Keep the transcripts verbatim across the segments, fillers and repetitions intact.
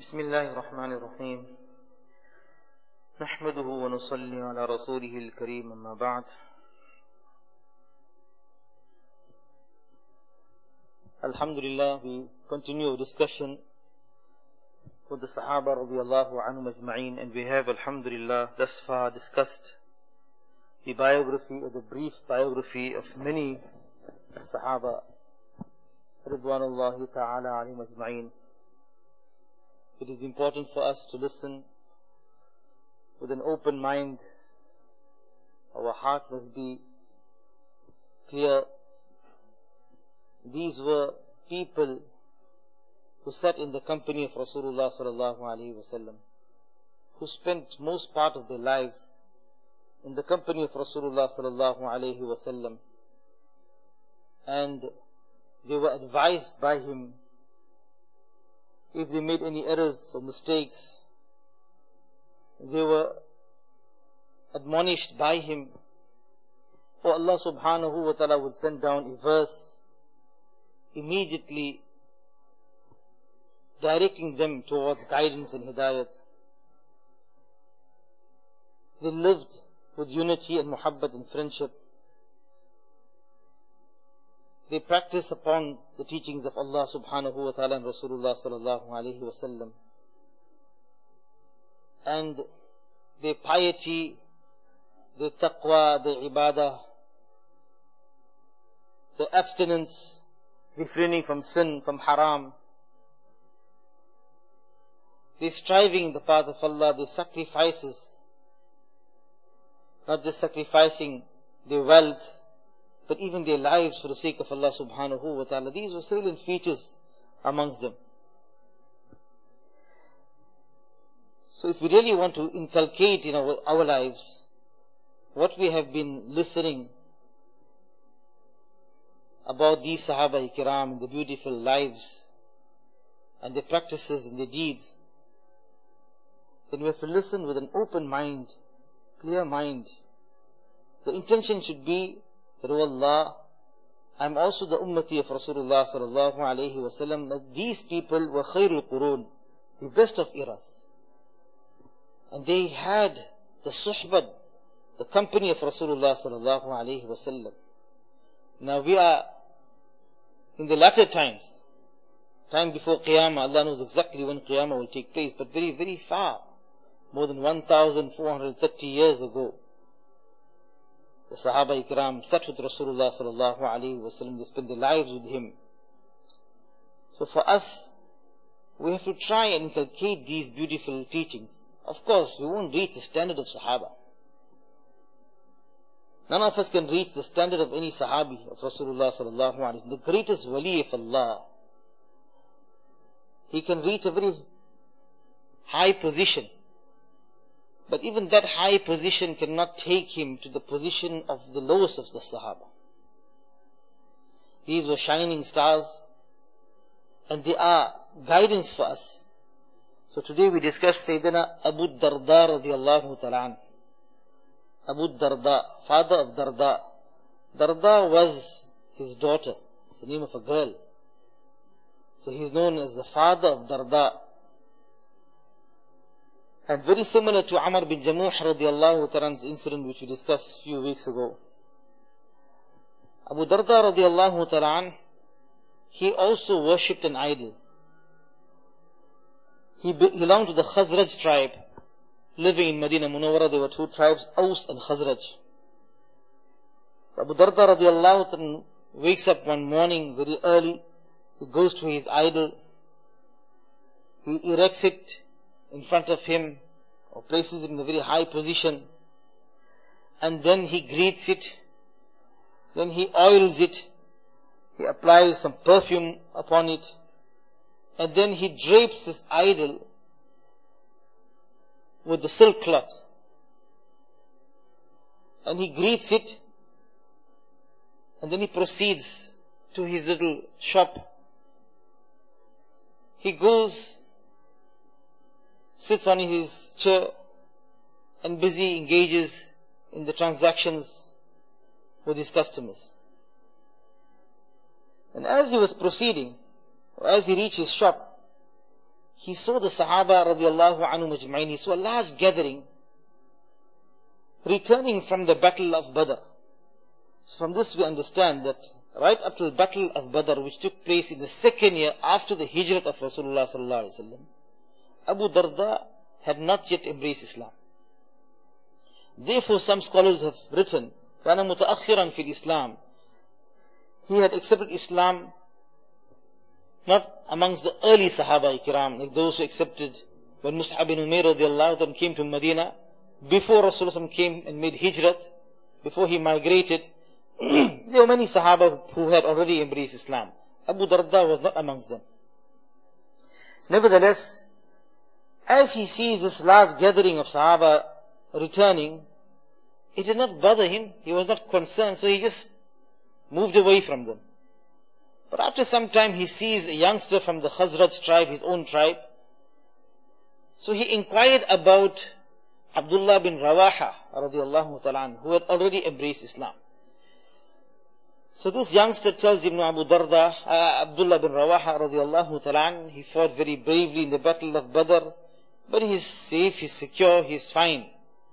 بسم الله الرحمن الرحيم نحمده ونصلي على رسوله الكريم أما بعد. Alhamdulillah, we continue our discussion with the Sahaba radiallahu anhum ajma'een, and we have, Alhamdulillah, thus far discussed the biography or the brief biography of many Sahaba ridwanullahi ta'ala alayhim ajma'een. It is important for us to listen with an open mind. Our heart must be clear. These were people who sat in the company of Rasulullah sallallahu alaihi wasallam, who spent most part of their lives in the company of Rasulullah sallallahu alaihi wasallam, and they were advised by him. If they made any errors or mistakes, they were admonished by him, or Allah subhanahu wa ta'ala would send down a verse immediately directing them towards guidance and hidayat. They lived with unity and muhabbat and friendship. They practiced upon the teachings of Allah subhanahu wa ta'ala and Rasulullah sallallahu alayhi wa sallam. And their piety, their taqwa, their ibadah, their abstinence, refraining from sin, from haram, their striving in the path of Allah, their sacrifices, not just sacrificing their wealth, but even their lives for the sake of Allah subhanahu wa ta'ala. These were salient features amongst them. So if we really want to inculcate in our, our lives what we have been listening about these Sahaba Kiram and the beautiful lives and their practices and their deeds, then we have to listen with an open mind, clear mind. The intention should be that, oh Allah, I am also the ummati of Rasulullah sallallahu alayhi wa sallam, that these people were khairul qurun, the best of eras. And they had the suhbah, the company of Rasulullah sallallahu alayhi wa sallam. Now we are in the latter times, time before Qiyamah. Allah knows exactly when Qiyamah will take place, but very, very far, more than one thousand four hundred thirty years ago, the Sahaba Ikram sat with Rasulullah sallallahu alayhi wa sallam. They spent their lives with him. So for us, we have to try and inculcate these beautiful teachings. Of course, we won't reach the standard of Sahaba. None of us can reach the standard of any Sahabi of Rasulullah sallallahu alayhi wa sallam, the greatest wali of Allah. He can reach a very high position, but even that high position cannot take him to the position of the lowest of the Sahaba. These were shining stars, and they are guidance for us. So today we discuss Sayyidina Abu Darda radiallahu ta'ala. Abu Darda, father of Darda. Darda was his daughter, it's the name of a girl. So he is known as the father of Darda. And very similar to Amr bin Jamuh radiallahu ta'ala's incident which we discussed a few weeks ago. Abu Darda radiallahu ta'ala, he also worshipped an idol. He belonged to the Khazraj tribe, living in Medina Munawwara. There were two tribes, Aus and Khazraj. So Abu Darda radiallahu ta'ala wakes up one morning very early. He goes to his idol. He erects it in front of him, or places it in a very high position, and then he greets it, then he oils it, he applies some perfume upon it, and then he drapes his idol with the silk cloth, and he greets it, and then he proceeds to his little shop. He goes, sits on his chair, and busy engages in the transactions with his customers. And as he was proceeding, or as he reached his shop, he saw the Sahaba radiallahu anhu majma'in, he saw a large gathering returning from the battle of Badr. So from this we understand that right up to the battle of Badr, which took place in the second year after the hijrat of Rasulullah sallallahu alaihi wasallam, Abu Darda had not yet embraced Islam. Therefore some scholars have written, كان متأخرا في الإسلام. He had accepted Islam not amongst the early Sahaba Ikram, like those who accepted when Mus'ab bin Umair radiallahu anhu came to Medina, before Rasulullah came and made hijrat, before he migrated. There were many Sahaba who had already embraced Islam. Abu Darda was not amongst them. Nevertheless, as he sees this large gathering of Sahaba returning, it did not bother him. He was not concerned, so he just moved away from them. But after some time he sees a youngster from the Khazraj tribe, his own tribe. So he inquired about Abdullah bin Rawaha radiallahu ta'ala, who had already embraced Islam. So this youngster tells Ibn Abu Darda, uh, Abdullah bin Rawaha radiallahu ta'ala, he fought very bravely in the battle of Badr, but he is safe, he is secure, he is fine.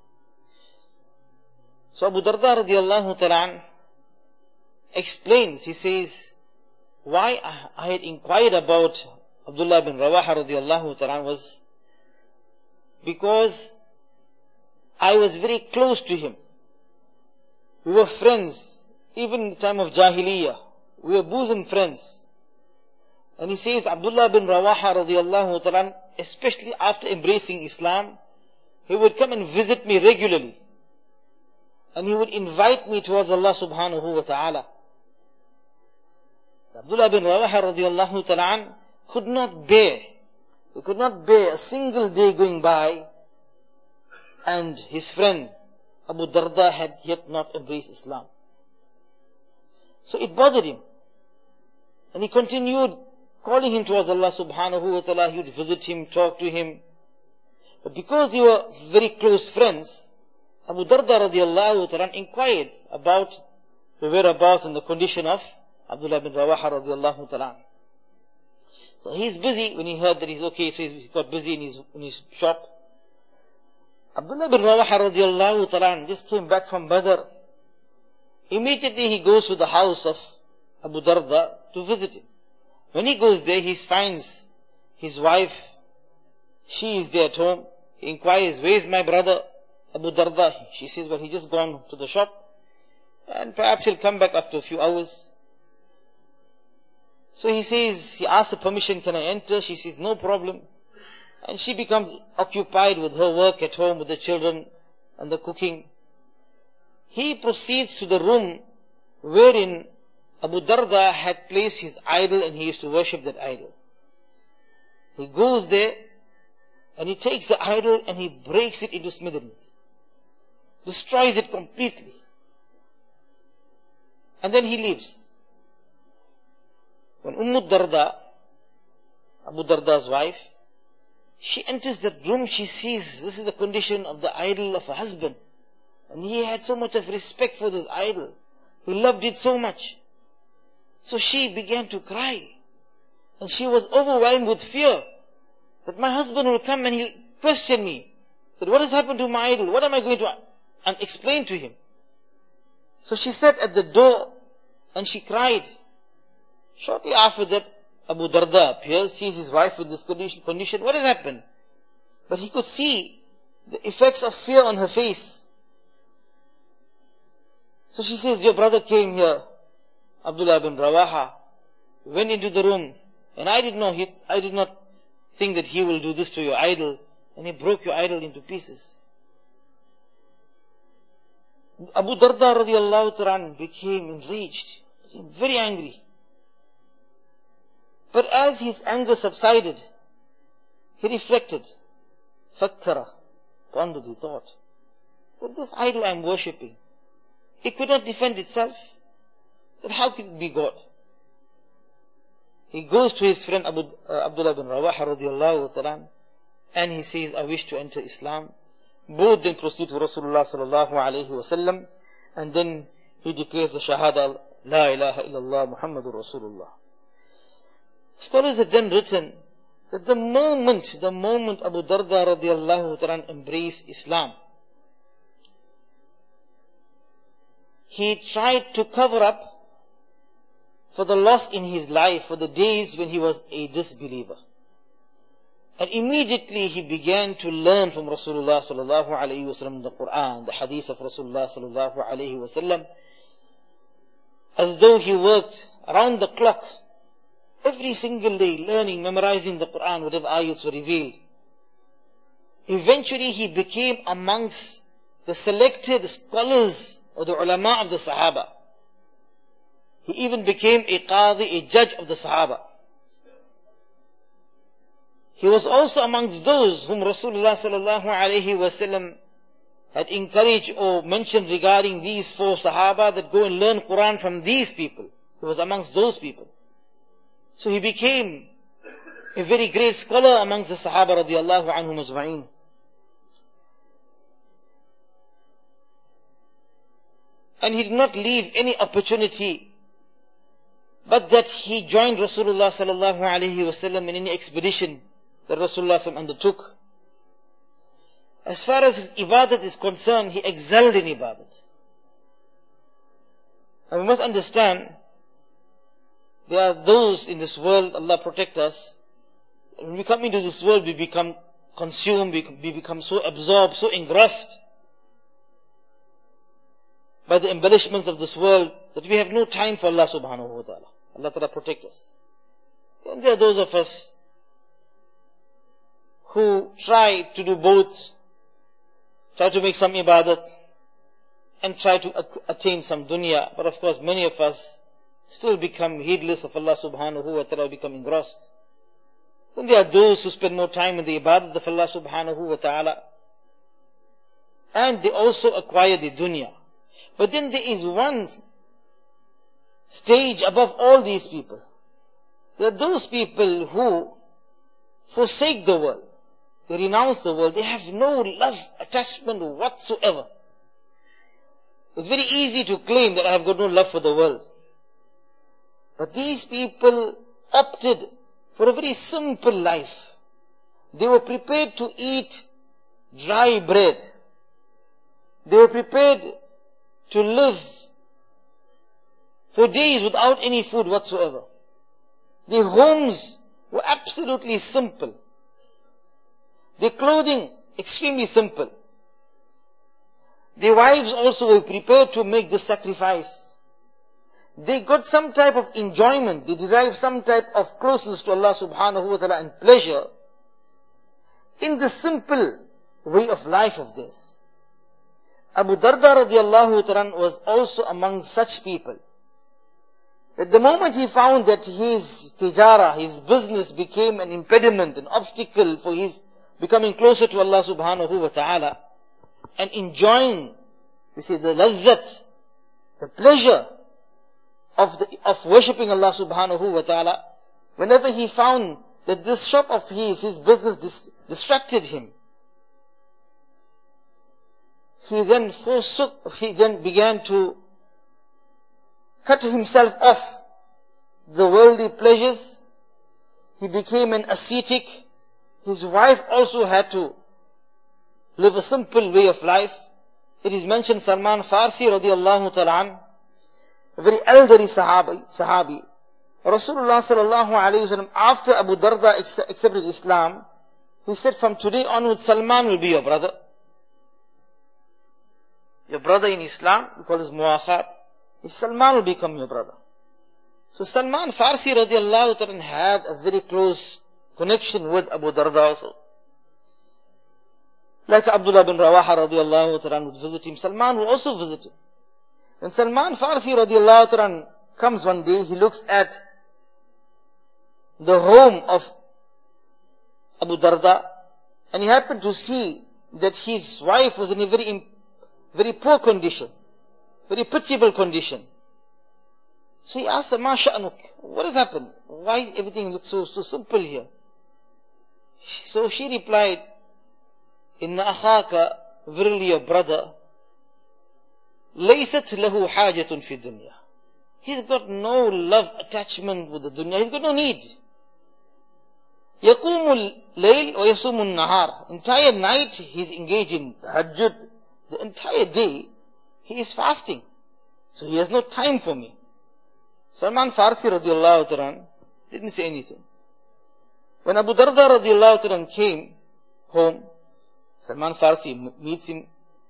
So Abu Darda radiallahu ta'ala explains, he says, why I had inquired about Abdullah bin Rawaha radiallahu ta'ala was because I was very close to him. We were friends, even in the time of Jahiliyyah. We were bosom friends. And he says, Abdullah bin Rawaha radiallahu ta'ala, especially after embracing Islam, he would come and visit me regularly. And he would invite me towards Allah subhanahu wa ta'ala. Abdullah bin Rawaha radiallahu ta'ala could not bear, he could not bear a single day going by and his friend Abu Darda had yet not embraced Islam. So it bothered him. And he continued calling him towards Allah subhanahu wa ta'ala. He would visit him, talk to him. But because they were very close friends, Abu Darda radiallahu ta'ala inquired about the whereabouts and the condition of Abdullah bin Rawaha radiallahu ta'ala. So he's busy when he heard that he's okay, so he got busy in his, in his shop. Abdullah bin Rawaha radiallahu ta'ala just came back from Badr. Immediately he goes to the house of Abu Darda to visit him. When he goes there, he finds his wife. She is there at home. He inquires, where is my brother Abu Darda? She says, well, he just gone to the shop and perhaps he'll come back after a few hours. So he says, he asks her permission, can I enter? She says, no problem. And she becomes occupied with her work at home, with the children and the cooking. He proceeds to the room wherein Abu Darda had placed his idol and he used to worship that idol. He goes there and he takes the idol and he breaks it into smithereens. Destroys it completely. And then he leaves. When Umm Darda, Abu Darda's wife, she enters that room, she sees this is the condition of the idol of her husband. And he had so much of respect for this idol. He loved it so much. So she began to cry. And she was overwhelmed with fear that my husband will come and he'll question me. That what has happened to my idol? What am I going to and explain to him? So she sat at the door and she cried. Shortly after that, Abu Darda appears, sees his wife with this condition. What has happened? But he could see the effects of fear on her face. So she says, your brother came here, Abdullah bin Rawaha, went into the room, and I did not, he, I did not think that he will do this to your idol, and he broke your idol into pieces. Abu Darda radiallahu ta'ala became enraged, became very angry. But as his anger subsided, he reflected, fakkara, pondered, he thought, that this idol I am worshipping, it could not defend itself. But how could it be God? He goes to his friend Abu, uh, Abdullah bin Rawaha radiallahu ta'ala, and he says, I wish to enter Islam. Both then proceed to Rasulullah sallallahu alayhi wa sallam, and then he declares the Shahada, La ilaha illallah Muhammadur Rasulullah. Scholars have then written that the moment, the moment Abu Darda radiallahu ta'ala embraced Islam, he tried to cover up for the loss in his life, for the days when he was a disbeliever. And immediately he began to learn from Rasulullah sallallahu alayhi wa sallam the Quran, the hadith of Rasulullah sallallahu alayhi wa sallam, as though he worked around the clock, every single day, learning, memorizing the Quran, whatever ayats were revealed. Eventually he became amongst the selected scholars or the ulama of the Sahaba. He even became a qadi, a judge of the Sahaba. He was also amongst those whom Rasulullah sallallahu alayhi wa sallam had encouraged or mentioned regarding these four Sahaba that go and learn Quran from these people. He was amongst those people. So he became a very great scholar amongst the Sahaba radiallahu anhum ajma'in. And he did not leave any opportunity but that he joined Rasulullah sallallahu alayhi wa sallam in any expedition that Rasulullah sallallahu undertook. As far as his ibadat is concerned, he excelled in ibadat. And we must understand, there are those in this world, Allah protect us, when we come into this world, we become consumed, we become so absorbed, so engrossed by the embellishments of this world, that we have no time for Allah subhanahu wa ta'ala. Allah ta'ala protect us. And there are those of us who try to do both, try to make some ibadat, and try to attain some dunya. But of course, many of us still become heedless of Allah subhanahu wa ta'ala, become engrossed. Then there are those who spend more time in the ibadat of Allah subhanahu wa ta'ala, and they also acquire the dunya. But then there is one stage above all these people. There are those people who forsake the world. They renounce the world. They have no love, attachment whatsoever. It's very easy to claim that I have got no love for the world. But these people opted for a very simple life. They were prepared to eat dry bread. They were prepared to live for days without any food whatsoever. Their homes were absolutely simple. Their clothing extremely simple. Their wives also were prepared to make this sacrifice. They got some type of enjoyment. They derived some type of closeness to Allah subhanahu wa ta'ala and pleasure in the simple way of life of this. Abu Darda radiallahu ta'ala was also among such people. At the moment he found that his tijara, his business became an impediment, an obstacle for his becoming closer to Allah subhanahu wa ta'ala and enjoying, you see, the lazzat, the pleasure of the, of worshipping Allah subhanahu wa ta'ala, whenever he found that this shop of his, his business dis, distracted him, he then forsook, he then began to cut himself off the worldly pleasures. He became an ascetic. His wife also had to live a simple way of life. It is mentioned Salman Farsi radiallahu ta'ala an, a very elderly sahabi, sahabi. Rasulullah sallallahu alayhi wa sallam, after Abu Darda accepted Islam, he said, from today onwards, Salman will be your brother. Your brother in Islam, we call this muakhat. Salman will become your brother. So Salman Farsi radiallahu ta'ala had a very close connection with Abu Darda also. Like Abdullah bin Rawaha radiallahu ta'ala would visit him, Salman would also visit him. When Salman Farsi radiallahu ta'ala comes one day, he looks at the home of Abu Darda, and he happened to see that his wife was in a very, very poor condition, very pitiable condition. So he asked her, Ma sha'nuk, what has happened? Why everything looks so, so simple here? So she replied, Inna akhaka, verily your brother, laysat lahu hajatun fi dunya. He's got no love attachment with the dunya. He's got no need. يَقُومُ الْلَيْلِ وَيَصُومُ النَّهَارِ. Entire night he is engaged in tahajjud. The entire day he is fasting. So he has no time for me. Salman Farsi radiallahu ta'ala didn't say anything. When Abu Darda radiallahu ta'ala came home, Salman Farsi meets him.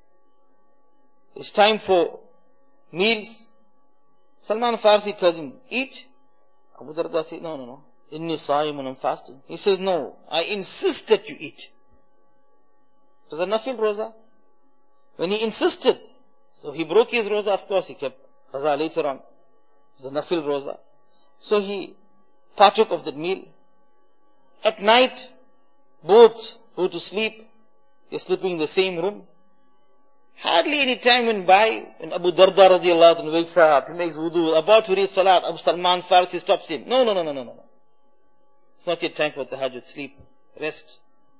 It's time for meals. Salman Farsi tells him, eat. Abu Darda said, no, no, no. Inni sa'imun, I'm fasting. He says, no, I insist that you eat. It was a nafil roza. When he insisted, so he broke his roza, of course he kept qaza later on. It was a nafil roza. So he partook of that meal. At night, both go to sleep. They're sleeping in the same room. Hardly any time went by when Abu Darda radiallahu anhu wakes up, he makes wudu, about to read salat, Abu Salman Farsi stops him. No, no, no, no, no, no. It's not yet time for tahajjud, sleep, rest.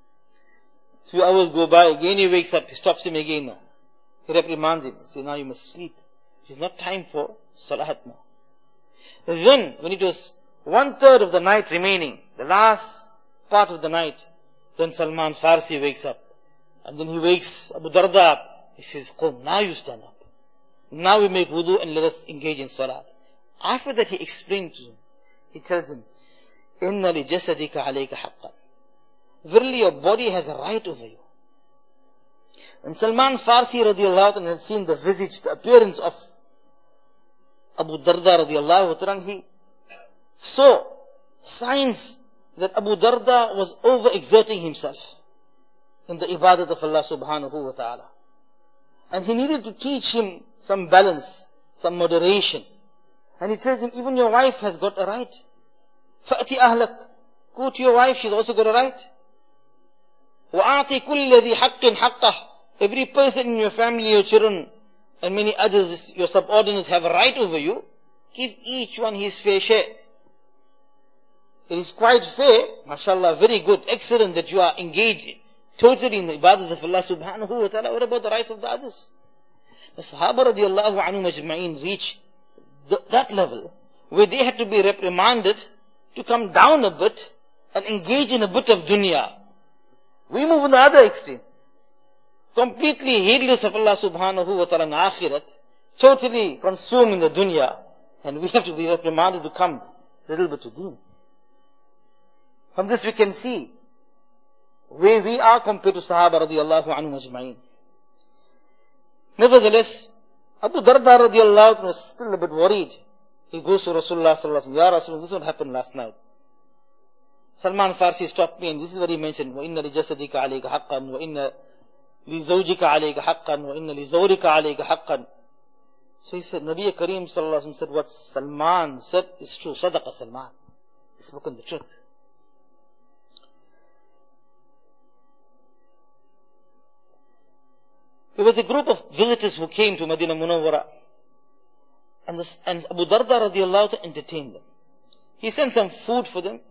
Few hours go by, again he wakes up, he stops him again now. He reprimands him, he says, now you must sleep. It's not time for salat now. Then, when it was one third of the night remaining, the last part of the night, then Salman Farsi wakes up. And then he wakes Abu Darda up. He says, Qum, now you stand up. Now we make wudu and let us engage in salat. After that he explained to him. He tells him, Inna li jasadika alayka haqqan. Verily your body has a right over you. When Salman Farsi radiallahu anhu had seen the visage, the appearance of Abu Darda radiallahu anhu, he saw signs that Abu Darda was overexerting himself in the ibadat of Allah subhanahu wa ta'ala. And he needed to teach him some balance, some moderation. And he tells him, even your wife has got a right. فَأْتِ أَهْلَكَ. Go to your wife, she's also got a right. وَأَعْطِ كُلِّ ذِي حَقٍّ حَقَّهُ. Every person in your family, your children, and many others, your subordinates have a right over you. Give each one his fair share. It is quite fair, mashallah, very good, excellent that you are engaged totally in the ibadat of Allah subhanahu wa ta'ala. What about the rights of the others? The Sahaba radiallahu anhu majma'in reached th- that level where they had to be reprimanded to come down a bit and engage in a bit of dunya. We move in the other extreme. Completely heedless of Allah subhanahu wa ta'ala and akhirat, totally consumed in the dunya, and we have to be reprimanded to come a little bit to deen. From this we can see where we are compared to Sahaba radiallahu anhu majma'in. Nevertheless, Abu Darda radiallahu anhu was still a bit worried. He goes to Rasulullah sallallahu alaihi wasallam, Ya Rasulullah, this is what happened last night. Salman Farsi stopped me and this is what he mentioned, وَإِنَّ لِجَسَدِكَ عَلَيْكَ حَقًّا وَإِنَّ لِزَوْجِكَ عَلَيْكَ حَقًّا وَإِنَّ لِزَوْرِكَ عَلَيْكَ حَقًّا. So he said, Nabi Kareem sallallahu alaihi wasallam said, what Salman said is true. Sadaqa Salman. He's spoken the truth. There was a group of visitors who came to Medina Munawwara, and, this, and Abu Darda radiallahu anhu entertained them. He sent some food for them.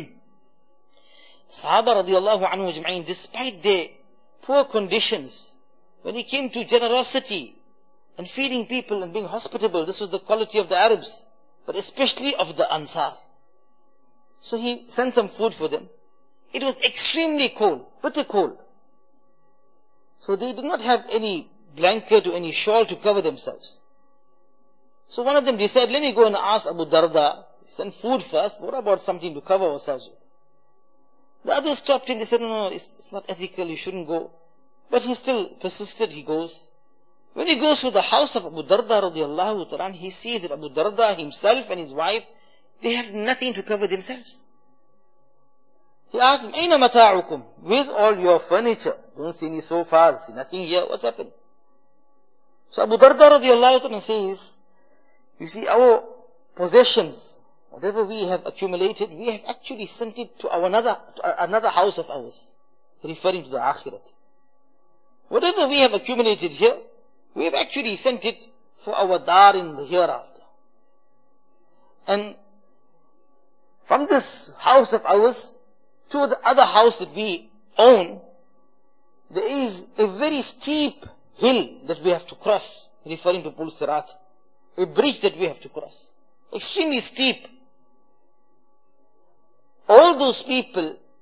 Sahaba radiallahu anhu ajma'in, despite their poor conditions, when he came to generosity and feeding people and being hospitable, this was the quality of the Arabs, but especially of the Ansar. So he sent some food for them. It was extremely cold, bitter cold. So they did not have any blanket or any shawl to cover themselves. So one of them decided, let me go and ask Abu Darda, send food first, what about something to cover ourselves with? The others stopped him, they said, no, no, it's, it's not ethical, you shouldn't go. But he still persisted, he goes. When he goes to the house of Abu Darda radiallahu ta'ala, he sees that Abu Darda himself and his wife, they have nothing to cover themselves. He asked him, Aina mata'ukum? Where's all your furniture? Don't see any sofas, see nothing here, what's happened? So Abu Darda radiallahu ta'ala says, you see, our possessions, whatever we have accumulated, we have actually sent it to our another, to another house of ours, referring to the akhirat. Whatever we have accumulated here, we have actually sent it for our dar in the hereafter. And from this house of ours to the other house that we own, there is a very steep hill that we have to cross, referring to Pul Sirat. A bridge that we have to cross. Extremely steep. All those people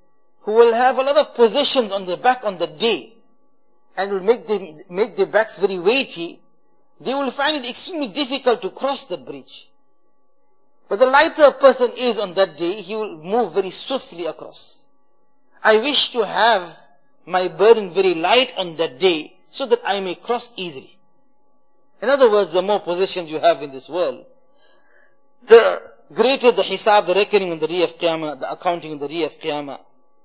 who will have a lot of possessions on their back on that day, and will make them, make their backs very weighty, they will find it extremely difficult to cross that bridge. But the lighter a person is on that day, he will move very swiftly across. I wish to have my burden very light on that day, so that I may cross easily. In other words, the more possessions you have in this world, the greater the hisab, the reckoning in the day of Qiyamah, the accounting in the day of Qiyamah.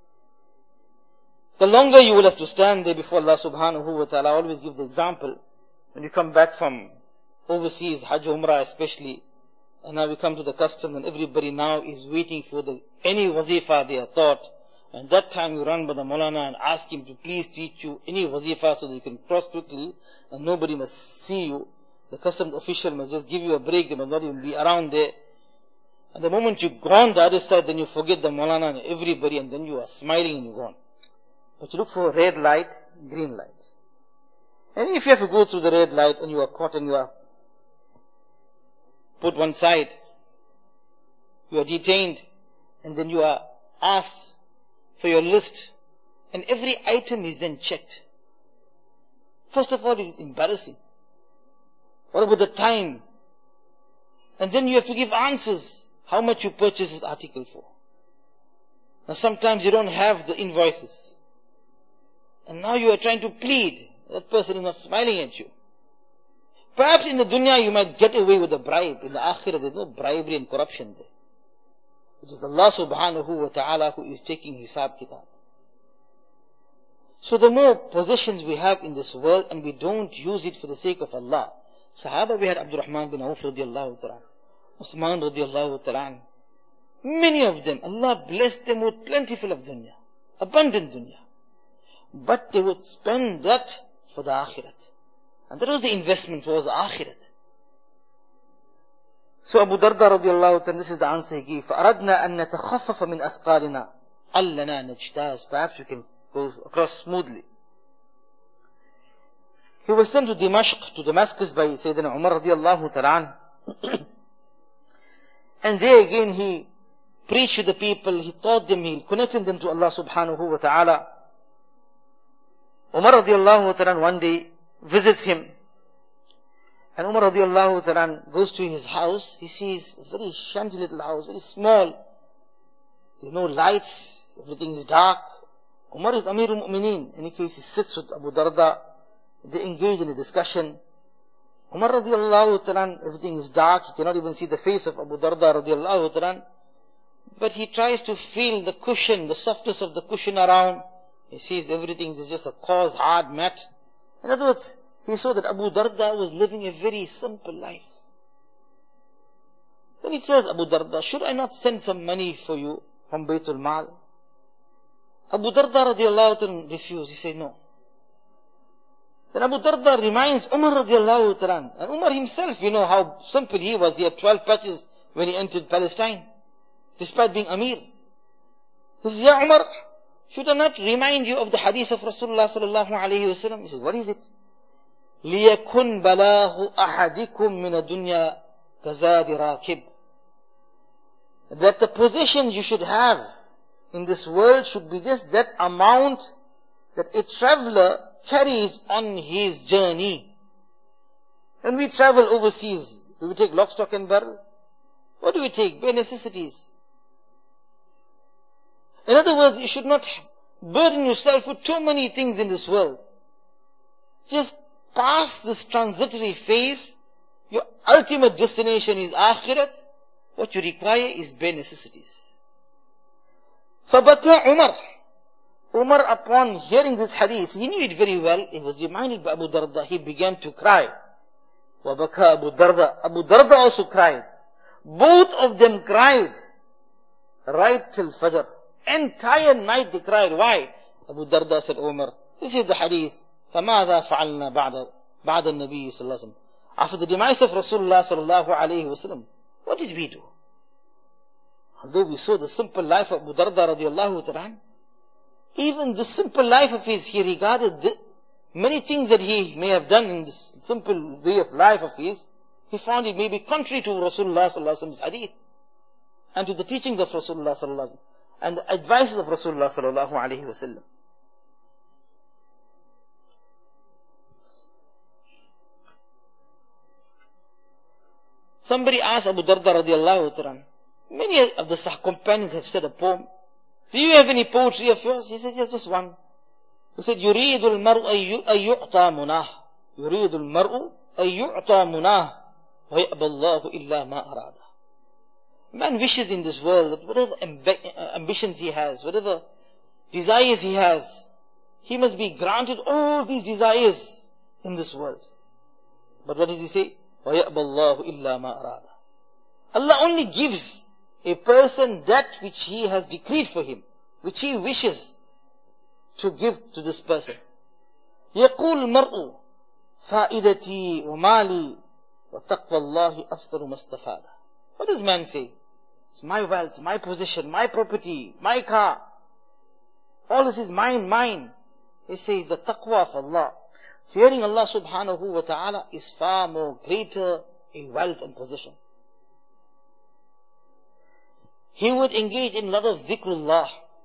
The longer you will have to stand there before Allah subhanahu wa ta'ala. I always give the example, when you come back from overseas, Hajj, Umrah especially, and now we come to the custom and everybody now is waiting for the any wazifa they are taught. And that time you run by the Maulana and ask him to please teach you any wazifa so that you can cross quickly and nobody must see you. The customs official must just give you a break, they must not even be around there. And the moment you go on the other side, then you forget the Maulana and everybody, and then you are smiling and you go on. But you look for a red light, green light. And if you have to go through the red light and you are caught and you are put one side, you are detained, and then you are asked for your list, and every item is then checked. First of all, it is embarrassing. What about the time? And then you have to give answers. How much you purchase this article for? Now sometimes you don't have the invoices. And now you are trying to plead. That person is not smiling at you. Perhaps in the dunya you might get away with a bribe. In the akhirah there is no bribery and corruption there. It is Allah subhanahu wa ta'ala who is taking hisab kitab. So the more possessions we have in this world and we don't use it for the sake of Allah. Sahaba, we had Abdurrahman bin Auf radiallahu ta'ala, Uthman radiallahu ta'ala. Many of them, Allah blessed them with plentiful of dunya, abundant dunya. But they would spend that for the akhirat. And that was the investment for the akhirat. So Abu Darda radiallahu ta'ala, this is the answer he gave. فَأَرَدْنَا أَن نَتَخَفَّفَ مِنْ أَثْقَالِنَا أَلَّنَا نَجْتَازِ. Perhaps we can go across smoothly. He was sent to Dimashq, to Damascus by Sayyidina Umar radiallahu ta'ala. And there again he preached to the people, he taught them, he connected them to Allah subhanahu wa ta'ala. Umar radiallahu ta'ala one day visits him. And Umar radiallahu ta'ala goes to his house. He sees a very shanty little house, very small. There are no lights, everything is dark. Umar is Amirul Mu'mineen. In any case, he sits with Abu Darda. They engage in a discussion. Umar radiallahu ta'ala, everything is dark. He cannot even see the face of Abu Darda radiallahu ta'ala. But he tries to feel the cushion, the softness of the cushion around. He sees everything is just a coarse, hard mat. In other words, he saw that Abu Darda was living a very simple life. Then he tells Abu Darda, should I not send some money for you from Baytul Mal? Abu Darda radiallahu ta'ala refused. He said no. Then Abu Darda reminds Umar radiallahu ta'ala. And Umar himself, you know how simple he was. He had twelve patches when he entered Palestine, despite being Amir. He says, Ya Umar, should I not remind you of the hadith of Rasulullah sallallahu alayhi wa sallam? He says, what is it? لِيَكُنْ بَلَاهُ أَحَدِكُمْ مِنَ الدُّنْيَا كَزَادِ رَاكِبٍ. That the possessions you should have in this world should be just that amount that a traveler carries on his journey. When we travel overseas, do we take lock, stock and barrel? What do we take? Bare necessities. In other words, you should not burden yourself with too many things in this world. Just pass this transitory phase. Your ultimate destination is akhirat. What you require is bare necessities. فَبَكَى Umar. Umar, upon hearing this hadith, he knew it very well. He was reminded by Abu Darda. He began to cry. وَبَكَى Abu Darda. Abu Darda also cried. Both of them cried. Right till Fajr. Entire night they cried. Why? Abu Darda said, Umar, this is the hadith. فَمَاذَا فَعَلْنَا بَعْدَ بَعْدَ النَّبِيِّ صلى الله عليه وسلم. After the demise of Rasulullah sallallahu alayhi wa sallam, what did we do? Although we saw the simple life of Abu Darda radiallahu ta'ala, even the simple life of his, he regarded the, many things that he may have done in this simple way of life of his, he found it may be contrary to Rasulullah sallallahu alayhi wa sallam's hadith and to the teachings of Rasulullah sallallahu alayhi wa sallam. and the advices of Rasulullah sallallahu alaihi wasallam. Somebody asked Abu Darda radiallahu ta'ala, many of the companions have said a poem. Do you have any poetry of yours? He said, yes, just one. He said, يُرِيدُ الْمَرْءُ أَن يُعْطَى مُنَاهُ يُرِيدُ الْمَرْءُ أَن يُعْطَى مُنَاهُ وَيَأْبَى اللَّهُ إِلَّا مَا أَرَادَ. Man wishes in this world that whatever amb- ambitions he has, whatever desires he has, he must be granted all these desires in this world. But what does he say? وَيَأْبَى اللَّهُ إِلَّا مَا أَرَادَ. Allah only gives a person that which He has decreed for him, which He wishes to give to this person. يَقُولُ الْمَرْءُ فَائِدَتِي وَمَالِي وَتَقْوَى اللَّهِ أَفْضَلُ مَا اسْتَفَادَ. What does man say? It's my wealth, my possession, my property, my car. All this is mine, mine. He says the taqwa of Allah, fearing Allah subhanahu wa ta'ala, is far more greater in wealth and possession. He would engage in a lot of dhikrullah.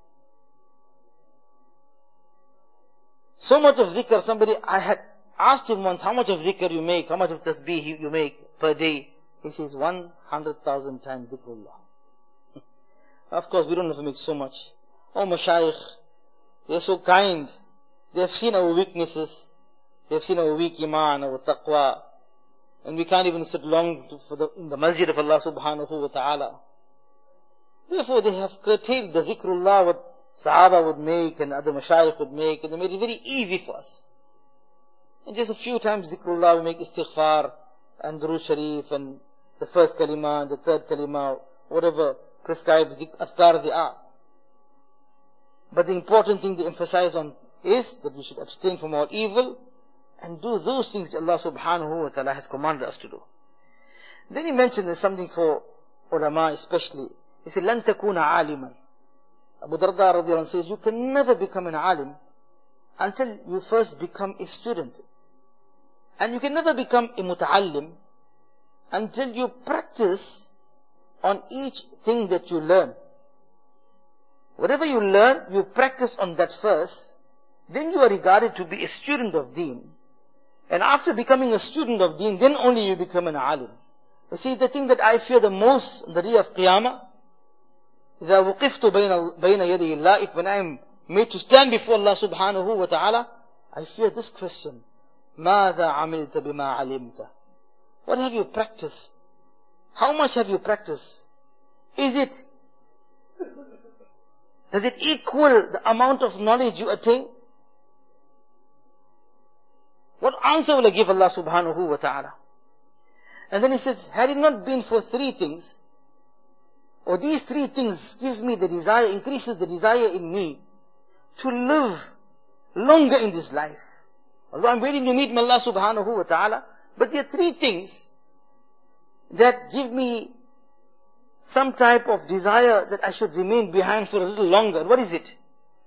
So much of dhikr, somebody, I had asked him once, how much of dhikr you make, how much of tasbih you make per day? He says, one hundred thousand times dhikrullah. Of course, we don't have to make so much. Oh, mashayikh, they're so kind. They have seen our weaknesses. They have seen our weak iman, our taqwa. And we can't even sit long to, for the, in the masjid of Allah subhanahu wa ta'ala. Therefore, they have curtailed the dhikrullah what Sahaba would make and other mashayikh would make, and they made it very easy for us. And just a few times dhikrullah, we make istighfar and durood sharif and the first kalima and the third kalima, whatever prescribed adhkar they are. But the important thing to emphasize on is that we should abstain from all evil and do those things which Allah subhanahu wa ta'ala has commanded us to do. Then he mentioned there's something for ulama especially. He said, لَن تَكُونَ عَالِمًا. Abu Darda radiallahu anhu says, you can never become an alim until you first become a student. And you can never become a muta'allim until you practice on each thing that you learn. Whatever you learn, you practice on that first, then you are regarded to be a student of deen. And after becoming a student of deen, then only you become an alim. You see, the thing that I fear the most on the day of Qiyamah, إِذَا وُقِفْتُ بَيْنَ يَدَيِ اللَّهِ, when I am made to stand before Allah subhanahu wa ta'ala, I fear this question, مَاذَا عَمِلْتَ بِمَا عَلِمْتَ. What have you practiced? How much have you practiced? Is it, does it equal the amount of knowledge you attain? What answer will I give Allah subhanahu wa ta'ala? And then he says, had it not been for three things, or these three things gives me the desire, increases the desire in me to live longer in this life. Although I'm waiting to meet Allah subhanahu wa ta'ala, but there are three things that give me some type of desire that I should remain behind for a little longer. What is it?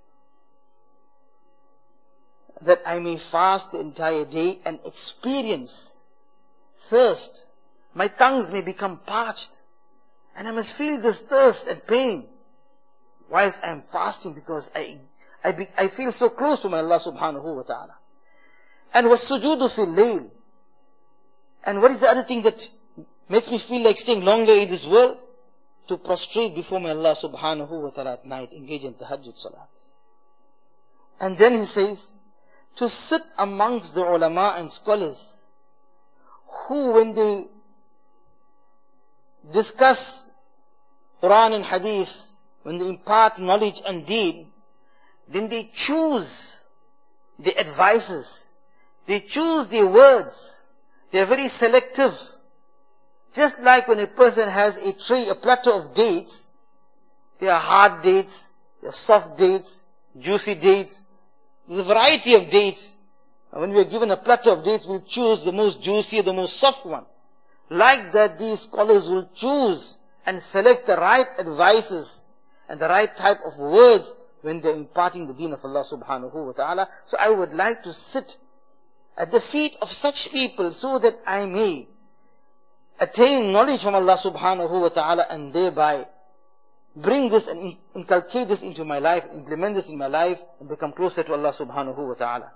That I may fast the entire day and experience thirst. My tongues may become parched. And I must feel this thirst and pain whilst I am fasting, because I, I, be, I feel so close to my Allah subhanahu wa ta'ala. And was sujudu fil layl. And what is the other thing that makes me feel like staying longer in this world? To prostrate before my Allah subhanahu wa ta'ala at night, engage in tahajjud salat. And then he says, to sit amongst the ulama and scholars, who when they discuss Quran and Hadith, when they impart knowledge and deen, then they choose their advices, they choose their words, they are very selective. Just like when a person has a tree, a platter of dates, there are hard dates, there are soft dates, juicy dates, there's a variety of dates. And when we are given a platter of dates, we'll choose the most juicy, the most soft one. Like that, these scholars will choose and select the right advices and the right type of words when they're imparting the deen of Allah subhanahu wa ta'ala. So I would like to sit at the feet of such people so that I may attain knowledge from Allah subhanahu wa ta'ala and thereby bring this and inculcate this into my life, implement this in my life, and become closer to Allah subhanahu wa ta'ala.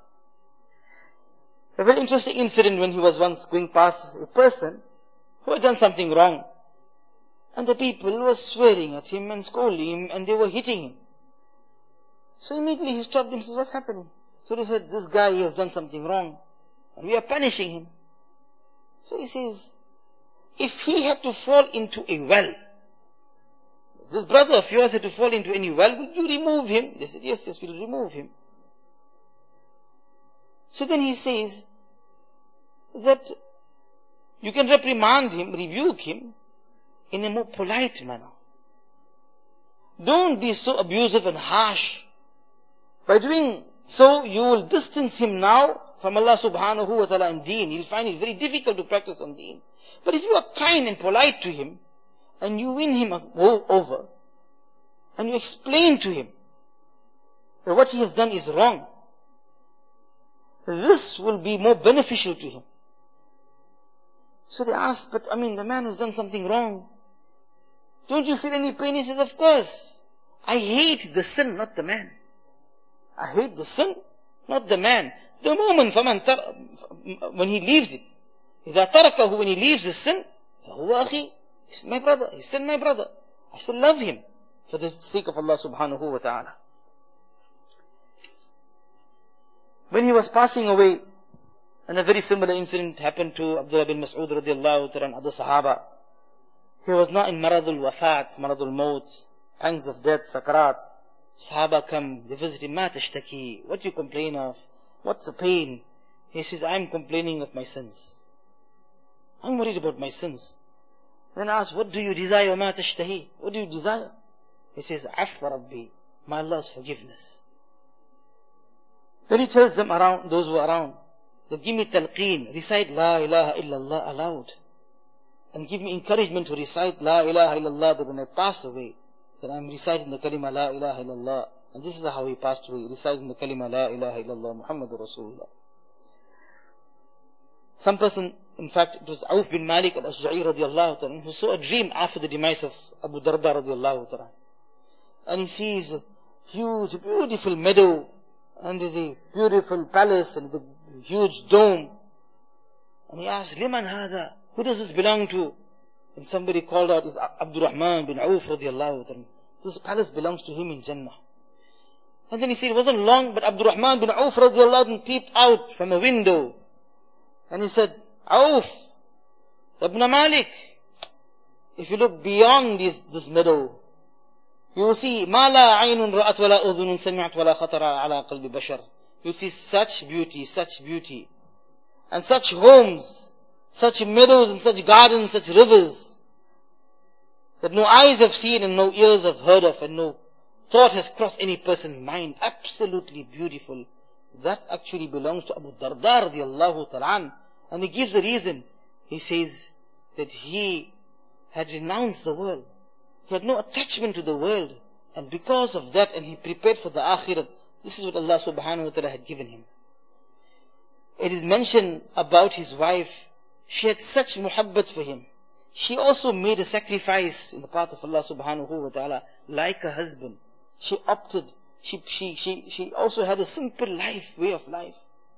A very interesting incident when he was once going past a person who had done something wrong. And the people were swearing at him and scolding him and they were hitting him. So immediately he stopped and said, what's happening? So they said, this guy has done something wrong and we are punishing him. So he says, if he had to fall into a well, this brother of yours had to fall into any well, would you remove him? They said, yes, yes, we'll remove him. So then he says that you can reprimand him, rebuke him in a more polite manner. Don't be so abusive and harsh. By doing so, you will distance him now from Allah subhanahu wa ta'ala and deen. He'll find it very difficult to practice on deen. But if you are kind and polite to him, and you win him over, and you explain to him that what he has done is wrong, this will be more beneficial to him. So they asked, but I mean, the man has done something wrong. Don't you feel any pain? He says, of course. I hate the sin, not the man. I hate the sin, not the man. The moment when he leaves it, إذا تركه, when he leaves the sin, فهو أخي. He's my brother. He's still my brother. I still love him for the sake of Allah subhanahu wa ta'ala. When he was passing away, and a very similar incident happened to Abdullah bin Mas'ud radiallahu ta'ala and other Sahaba. He was not in Maradul Wafat, Maradul Maut, pangs of death, Sakarat. Sahaba come, they visit him, Ma tashtaki, what do you complain of? What's the pain? He says, I'm complaining of my sins. I'm worried about my sins. Then ask, what do you desire, Ma tashtahi? What do you desire? He says, Afwa Rabbi, my Allah's forgiveness. Then he tells them around, those who are around, that give me talqeen, recite La ilaha illallah aloud. And give me encouragement to recite La ilaha illallah, that when I pass away, that I'm reciting the kalima La ilaha illallah. And this is how he passed away, reciting the kalima La ilaha illallah, Muhammadur Rasulullah. Some person, in fact, it was Auf bin Malik al-Ashja'i radiallahu ta'ala, who saw a dream after the demise of Abu Darda radiallahu ta'ala. And he sees a huge, beautiful meadow, and there's a beautiful palace, and the huge dome. And he asks, Liman hada? Who does this belong to? And somebody called out, is Abdurrahman bin Auf radiallahu ta'ala. This palace belongs to him in Jannah. And then he said, it wasn't long, but Abdurrahman bin Auf radiallahu ta'ala peeped out from a window. And he said, Auf, Ibn Malik, if you look beyond this, this meadow, you will see, Ma la aynun ra'at wa la udhunun sami'at wa la khatara ala qalbi bashar. You see such beauty, such beauty, and such homes, such meadows and such gardens, such rivers, that no eyes have seen and no ears have heard of and no thought has crossed any person's mind. Absolutely beautiful. That actually belongs to Abu Darda radiallahu ta'ala. And he gives a reason. He says that he had renounced the world. He had no attachment to the world. And because of that, and he prepared for the akhirat, this is what Allah subhanahu wa ta'ala had given him. It is mentioned about his wife, she had such muhabbat for him. She also made a sacrifice in the path of Allah subhanahu wa ta'ala, like a husband. She opted, she, she, she, she also had a simple life, way of life.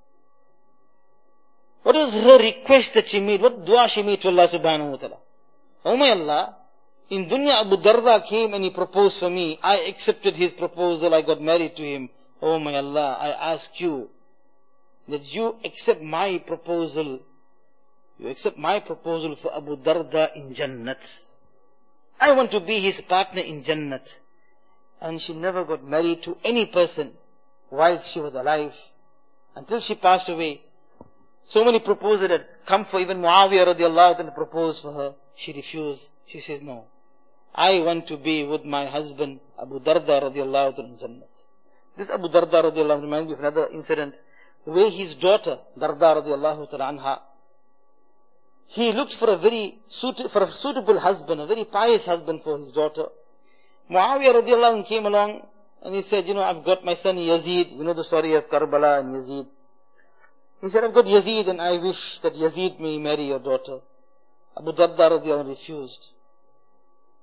What was her request that she made? What dua she made to Allah subhanahu wa ta'ala? Oh my Allah, in dunya Abu Darda came and he proposed for me. I accepted his proposal, I got married to him. Oh my Allah, I ask you that you accept my proposal. You accept my proposal for Abu Darda in Jannat. I want to be his partner in Jannat. And she never got married to any person whilst she was alive, until she passed away. So many proposals had come for even Muawiyah radiallahu anhu proposed for her. She refused. She says, no. I want to be with my husband, Abu Darda radiallahu anhu in Jannat. This Abu Darda radiallahu anhu reminds me of another incident, where his daughter, Darda radiallahu anha, he looked for a very suit, for a suitable husband, a very pious husband for his daughter. Muawiyah radiallahu anhu came along and he said, you know, I've got my son Yazid. You know the story of Karbala and Yazid. He said, I've got Yazid and I wish that Yazid may marry your daughter. Abu Darda radiallahu anhu refused.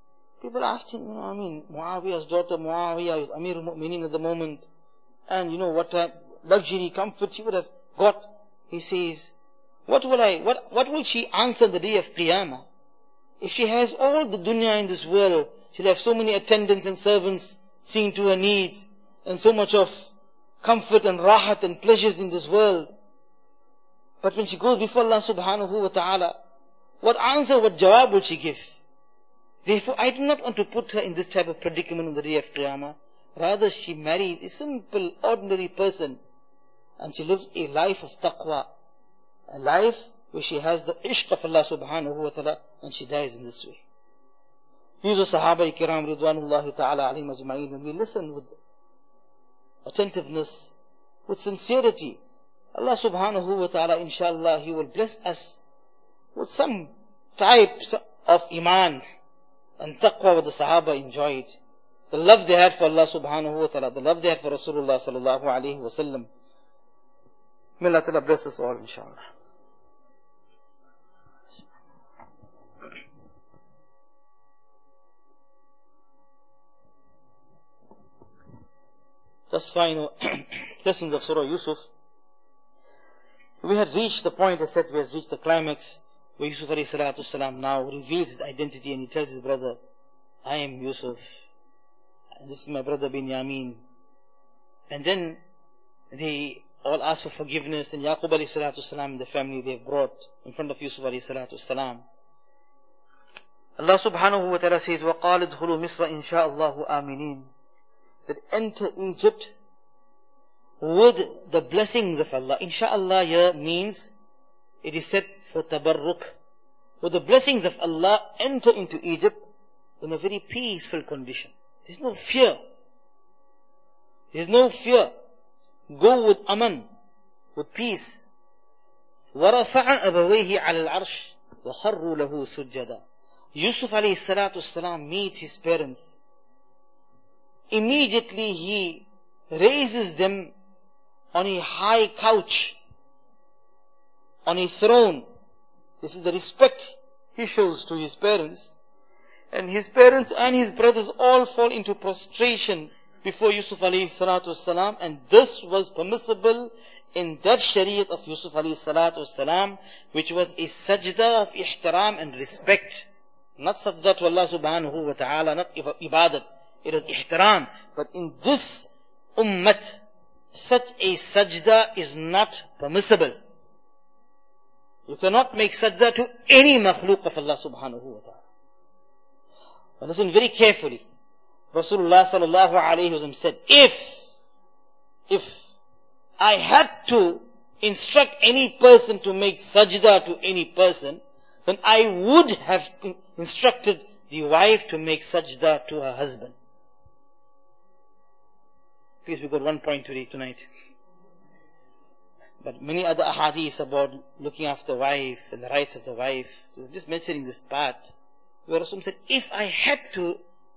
People asked him, you know, I mean, Muawiyah's daughter, Muawiyah is Amir al-Mu'mineen at the moment. And you know, what type, luxury, comfort she would have got. He says, what will I, what, what will she answer the day of Qiyamah? If she has all the dunya in this world, she'll have so many attendants and servants seeing to her needs, and so much of comfort and rahat and pleasures in this world. But when she goes before Allah subhanahu wa ta'ala, what answer, what jawab will she give? Therefore, I do not want to put her in this type of predicament on the day of Qiyamah. Rather, she marries a simple, ordinary person, and she lives a life of taqwa, a life where she has the ishq of Allah subhanahu wa ta'ala, and she dies in this way. These are Sahaba Kiram Ridwanullahi ta'ala alayhim ajma'in. When we listen with attentiveness, with sincerity, Allah subhanahu wa ta'ala, inshallah, He will bless us with some types of iman and taqwa what the Sahaba enjoyed. The love they had for Allah subhanahu wa ta'ala, the love they had for Rasulullah sallallahu alayhi wa sallam. May Allah ta'ala bless us all, inshallah. Thus far, you know, lessons of Surah Yusuf, we had reached the point, I said, we had reached the climax, where Yusuf alayhi salatu salam now reveals his identity, and he tells his brother, I am Yusuf, and this is my brother Binyamin. And then they all ask for forgiveness, and Yaqub alayhi salatu salam and the family, they have brought in front of Yusuf alayhi salatu salam. Allah subhanahu wa ta'ala says, وَقَالِ ادْخُلُوا مِصْرَ إِنْ شَاءَ اللَّهُ آمِنِينَ, that enter Egypt with the blessings of Allah. Insha'Allah here means, it is said for tabarruk. With the blessings of Allah, enter into Egypt in a very peaceful condition. There's no fear. There's no fear. Go with aman, with peace. وَرَفَعَ أَبَوَيْهِ عَلَى الْعَرْشِ وَخَرُّوا لَهُ سُجَّدًا. Yusuf alayhi salatu salam meets his parents. Immediately he raises them on a high couch, on a throne. This is the respect he shows to his parents. And his parents and his brothers all fall into prostration before Yusuf alayhi salatu wasalam. And this was permissible in that shariat of Yusuf alayhi salatu wasalam, which was a sajda of ihtiram and respect. Not sajda to Allah subhanahu wa ta'ala, not ibadat. It is ihtiram. But in this ummat, such a sajda is not permissible. You cannot make sajda to any makhluk of Allah subhanahu wa ta'ala. But listen very carefully. Rasulullah sallallahu alayhi wa sallam said, if, if I had to instruct any person to make sajda to any person, then I would have instructed the wife to make sajda to her husband. Please, we got one point today, tonight. But many other ahadith about looking after the wife and the rights of the wife. Just mentioning this part, where Rasul said, if I had to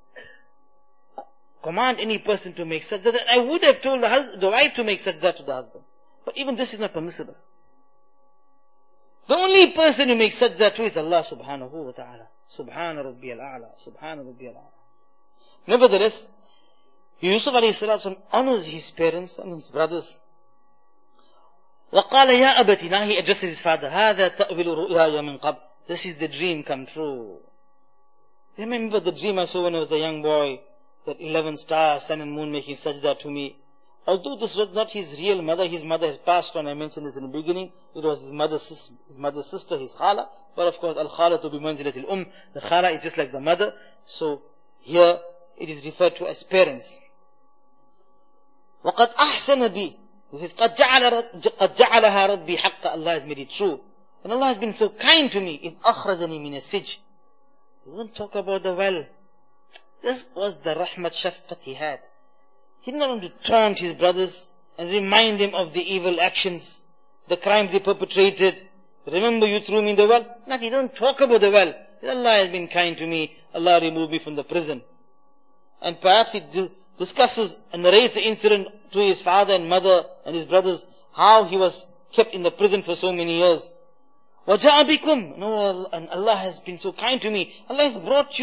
command any person to make sajda, then I would have told the, hus- the wife to make sajda to the husband. But even this is not permissible. The only person who makes sajda to is Allah subhanahu wa ta'ala. Subhana Rabbi al-A'la. Subhana Rabbi al-A'la. Nevertheless, Yusuf alayhi salatu honors his parents and his brothers. وَقَالَ يَا أَبَتِ, now he addresses his father. هَذَا تَأْوِلُ رُؤْيَايَ مِنْ قَبْلِ, this is the dream come true. Remember the dream I saw when I was a young boy, that eleven stars, sun and moon making sajda to me. Although this was not his real mother, his mother had passed on, I mentioned this in the beginning. It was his mother's, his mother's sister, his khala. But of course, al-khala to be manzilat al-um. The khala is just like the mother. So here it is referred to as parents. وَقَدْ أَحْسَنَ بِي, this is قَدْ جَعَلَهَا رَبِّي حَقًّا, Allah has made it true. And Allah has been so kind to me. إِذْ أَخْرَجَنِي مِنَ السِّجْنِ. He doesn't talk about the well. This was the rahmat shafqat he had. He did not want to taunt his brothers and remind them of the evil actions, the crimes they perpetrated. Remember you threw me in the well? Not, he don't talk about the well. Allah has been kind to me. Allah removed me from the prison. And perhaps he discusses and narrates the incident to his father and mother and his brothers, how he was kept in the prison for so many years. وَجَاءَ بِكُمْ, no, and Allah has been so kind to me. Allah has brought you.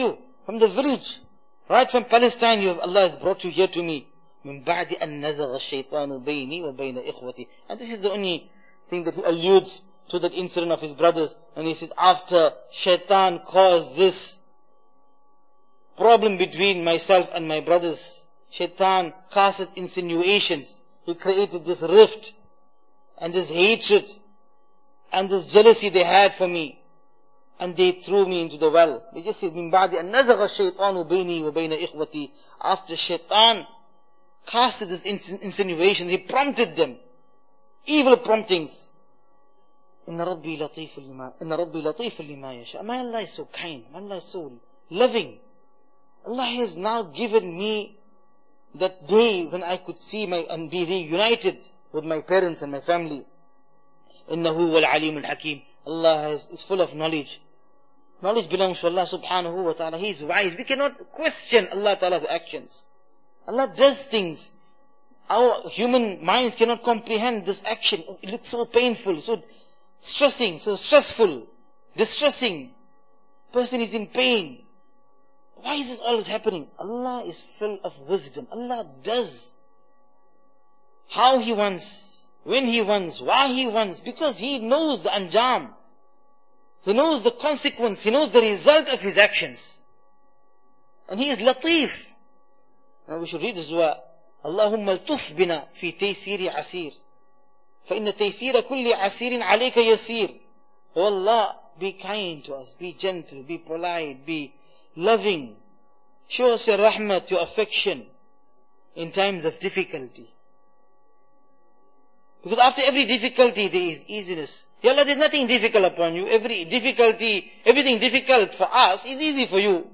from the village, right from Palestine, you have, Allah has brought you here to me. مِن بَعْدِ أَن نَزَغَ الشَّيْطَانُ بَيْنِي وَبَيْنَ إِخْوَتِي. And this is the only thing that he alludes to, that incident of his brothers. And he says, after shaitan caused this problem between myself and my brothers, shaitan casted insinuations. He created this rift and this hatred and this jealousy they had for me. And they threw me into the well. They just said, مِن بَعْدِ أَن نَزَغَ الشَّيْطَانُ بَيْنِي وَبَيْنَ إِخْوَتِي. After shaitan casted this insinuation, he prompted them, evil promptings. Inna Rabbi latif lima, Inna Rabbi latif lima yasha. My Allah is so kind, my Allah is so loving. Allah has now given me that day when I could see my and be reunited with my parents and my family. Innahu wal alimul hakim. Allah has, is full of knowledge. Knowledge belongs to Allah subhanahu wa ta'ala. He is wise. We cannot question Allah ta'ala's actions. Allah does things. Our human minds cannot comprehend this action. It looks so painful, so stressing, so stressful, distressing. Person is in pain. Why is this all this happening? Allah is full of wisdom. Allah does how He wants, when He wants, why He wants, because He knows the anjam. He knows the consequence. He knows the result of His actions. And He is latif. Now we should read this dua. Allahumma altuf bina fi taysiri asir. Fa inna taysira kulli asirin alayka yasir. Oh Allah, be kind to us, be gentle, be polite, be loving. Show us your rahmat, your affection in times of difficulty. Because after every difficulty there is easiness. Ya Allah, there's nothing difficult upon you. Every difficulty, everything difficult for us is easy for you.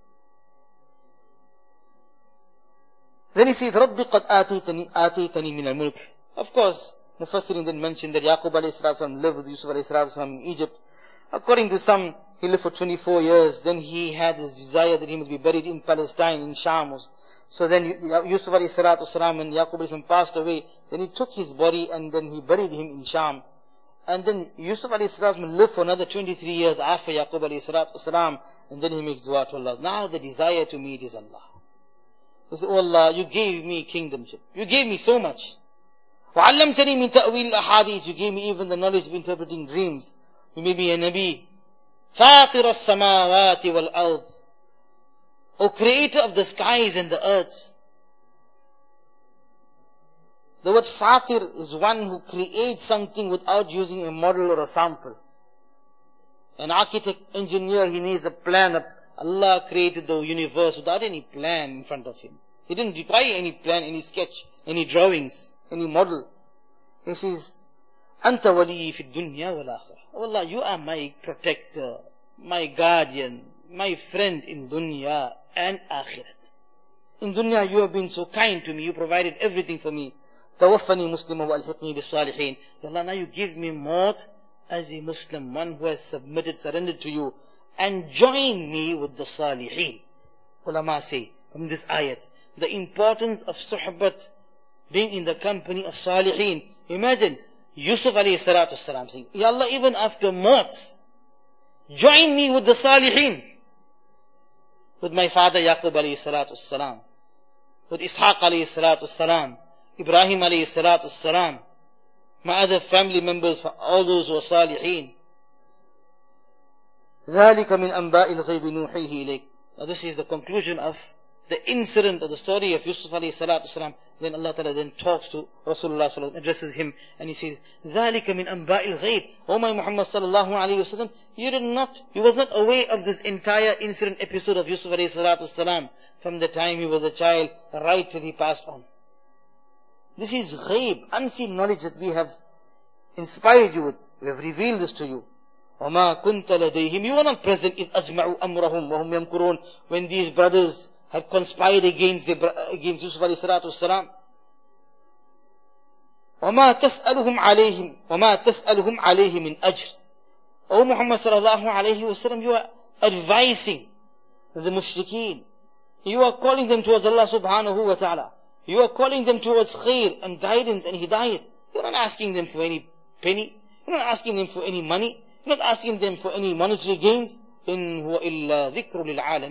Then he says, Rabbi qad ataytani ataytani min al-mulk. Of course, Mufassirin then mentioned that Yaqub alayhi salatu lived with Yusuf alayhi salatu in Egypt. According to some, he lived for twenty-four years. Then he had this desire that he must be buried in Palestine, in Sham. So then Yusuf alayhi salatu wasalam and Yaqub alayhi salam passed away. Then he took his body and then he buried him in Sham. And then Yusuf alayhi salatu lived for another twenty-three years after Yaqub alayhi salatu wasalam. And then he makes dua to Allah. Now the desire to meet is Allah. He said, Oh Allah, you gave me kingdomship. You gave me so much. وَعَلَّمْتَنِي مِن تَأْوِيلِ الْأَحَادِيثِ. You gave me even the knowledge of interpreting dreams. You made me a Nabi. فَاطِرَ السَّمَاوَاتِ وَالْأَرْضِ. O Creator of the skies and the earth. The word Fatir is one who creates something without using a model or a sample. An architect, engineer, he needs a plan. Allah created the universe without any plan in front of him. He didn't require any plan, any sketch, any drawings, any model. He says, Anta waliyi fi dunya wal akhirah. Oh Allah, you are my protector, my guardian, my friend in dunya and akhirat. In dunya you have been so kind to me, you provided everything for me. Tawaffani muslima wa alhiqni bis salihin. Allah, now you give me maut as a Muslim, one who has submitted, surrendered to you, and join me with the salihin. Ulama say from this ayat, the importance of suhbat, being in the company of salihin. Imagine Yusuf alayhi salatu wasalam saying, Ya Allah, even after maut, join me with the salihin. With my father Yaqub alayhi salatu wasalam, with Ishaq alayhi salatu wasalam, Ibrahim alayhi salatu wasalam, my other family members, all those who are salihin. ذَلِكَ مِنْ أَنْبَاءِ الْغَيْبِ نُوحِيهِ إِلَيْكَ. Now this is the conclusion of the incident of the story of Yusuf alayhi salatu wasalam. Then Allah Ta'ala then talks to Rasulullah sallallahu alaihi wasallam, addresses him, and he says, ذَلِكَ مِنْ أَنْبَاءِ الْغَيْبِ. O my Muhammad sallallahu alayhi wasallam, you did not, you was not aware of this entire incident episode of Yusuf alayhi salatu wasalam from the time he was a child right till he passed on. This is ghaib, unseen knowledge that we have inspired you with. We have revealed this to you. وَمَا كُنْتَ لَدَيْهِمْ. You were not present إِذْ أَجْمَعُوا أَمْرَهُمْ وَهُمْ يَمْكُرُونَ. When these brothers had conspired against, the, against Yusuf alayhi salatu wasalam. وَمَا تَسْأَلُهُمْ عَلَيْهِمْ وَمَا تَسْأَلُهُمْ عَلَيْهِ مِنْ أَجْرٍ. O Muhammad sallallahu alayhi wasallam, you are advising the mushrikeen. You are calling them towards Allah subhanahu wa ta'ala. You are calling them towards khair and guidance and hidayat. You're not asking them for any penny. You're not asking them for any money. You're not asking them for any monetary gains. إِنْ هُوَ إِلَّا ذِكْرُ لِلْعَالَمِينَ.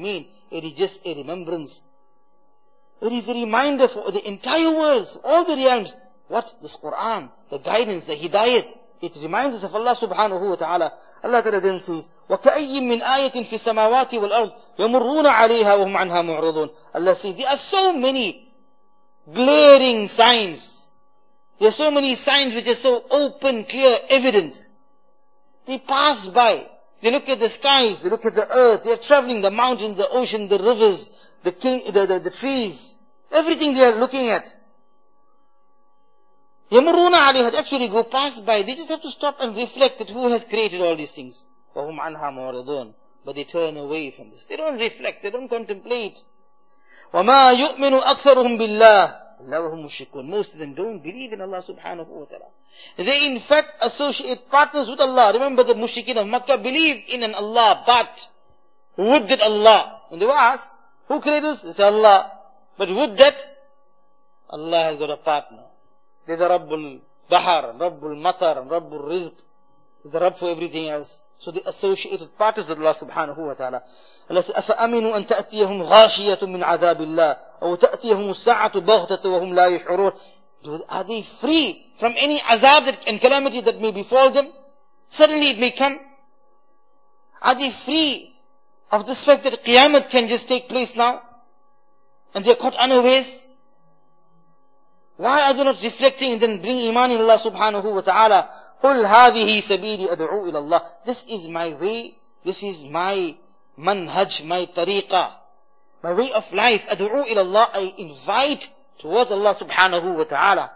it is just a remembrance. It is a reminder for the entire world, all the realms. What? This Quran, the guidance, the hidayat. It reminds us of Allah subhanahu wa ta'ala. Allah ta'ala then says, وَكَأَيٍّ مِّنْ آيَةٍ فِي السَّمَاوَاتِ وَالْأَرْضِ يَمُرُّونَ عَلَيْهَا وَهُمْ عَنْهَا مُعْرِضُونَ. Allah says, there are so many glaring signs. There are so many signs which are so open, clear, evident. They pass by. They look at the skies, they look at the earth, they are traveling, the mountains, the ocean, the rivers, the, king, the, the, the trees. Everything they are looking at. يَمُرُّونَ عَلَيْهَا. They actually go past by. They just have to stop and reflect at who has created all these things. وَهُمْ عَنْهَا مُعْرِضُونَ. But they turn away from this. They don't reflect, they don't contemplate. وَمَا يُؤْمِنُ أَكْثَرُهُمْ بِاللَّهِ إِلَّا وَهُمْ مُشْرِكُونَ. Most of them don't believe in Allah subhanahu wa ta'ala. They in fact associate partners with Allah. Remember the mushrikeen of Makkah believe in an Allah, but would that Allah. And they were asked, who created us? They say Allah. But would that Allah has got a partner. There's a Rabbul Bahar, Rabbul Matar, Rabbul Rizq. There's a Rabb for everything else. So they associated partners with Allah subhanahu wa ta'ala. Allah says, أَفَأَمِنُوا أَن تَأْتِيَهُمْ غَاشِيَةٌ مِّنْ عَذَابِ اللَّهِ أَوْ تَأْتِيَهُمُ السَّاعَةُ بَغْتَةً وَهُمْ لَا يَشْعُرُونَ. Are they free from any azab that, and calamity that may befall them? Suddenly it may come. Are they free of this fact that Qiyamah can just take place now? And they are caught unawares? Why are they not reflecting and then bring iman in Allah subhanahu wa ta'ala? قُلْ هَذِهِ سَبِيلِ أَدْعُو إِلَى اللَّهِ. This is my way, this is my manhaj, my tariqah, my way of life. أَدْعُو إِلَى اللَّهِ. I invite towards Allah subhanahu wa ta'ala.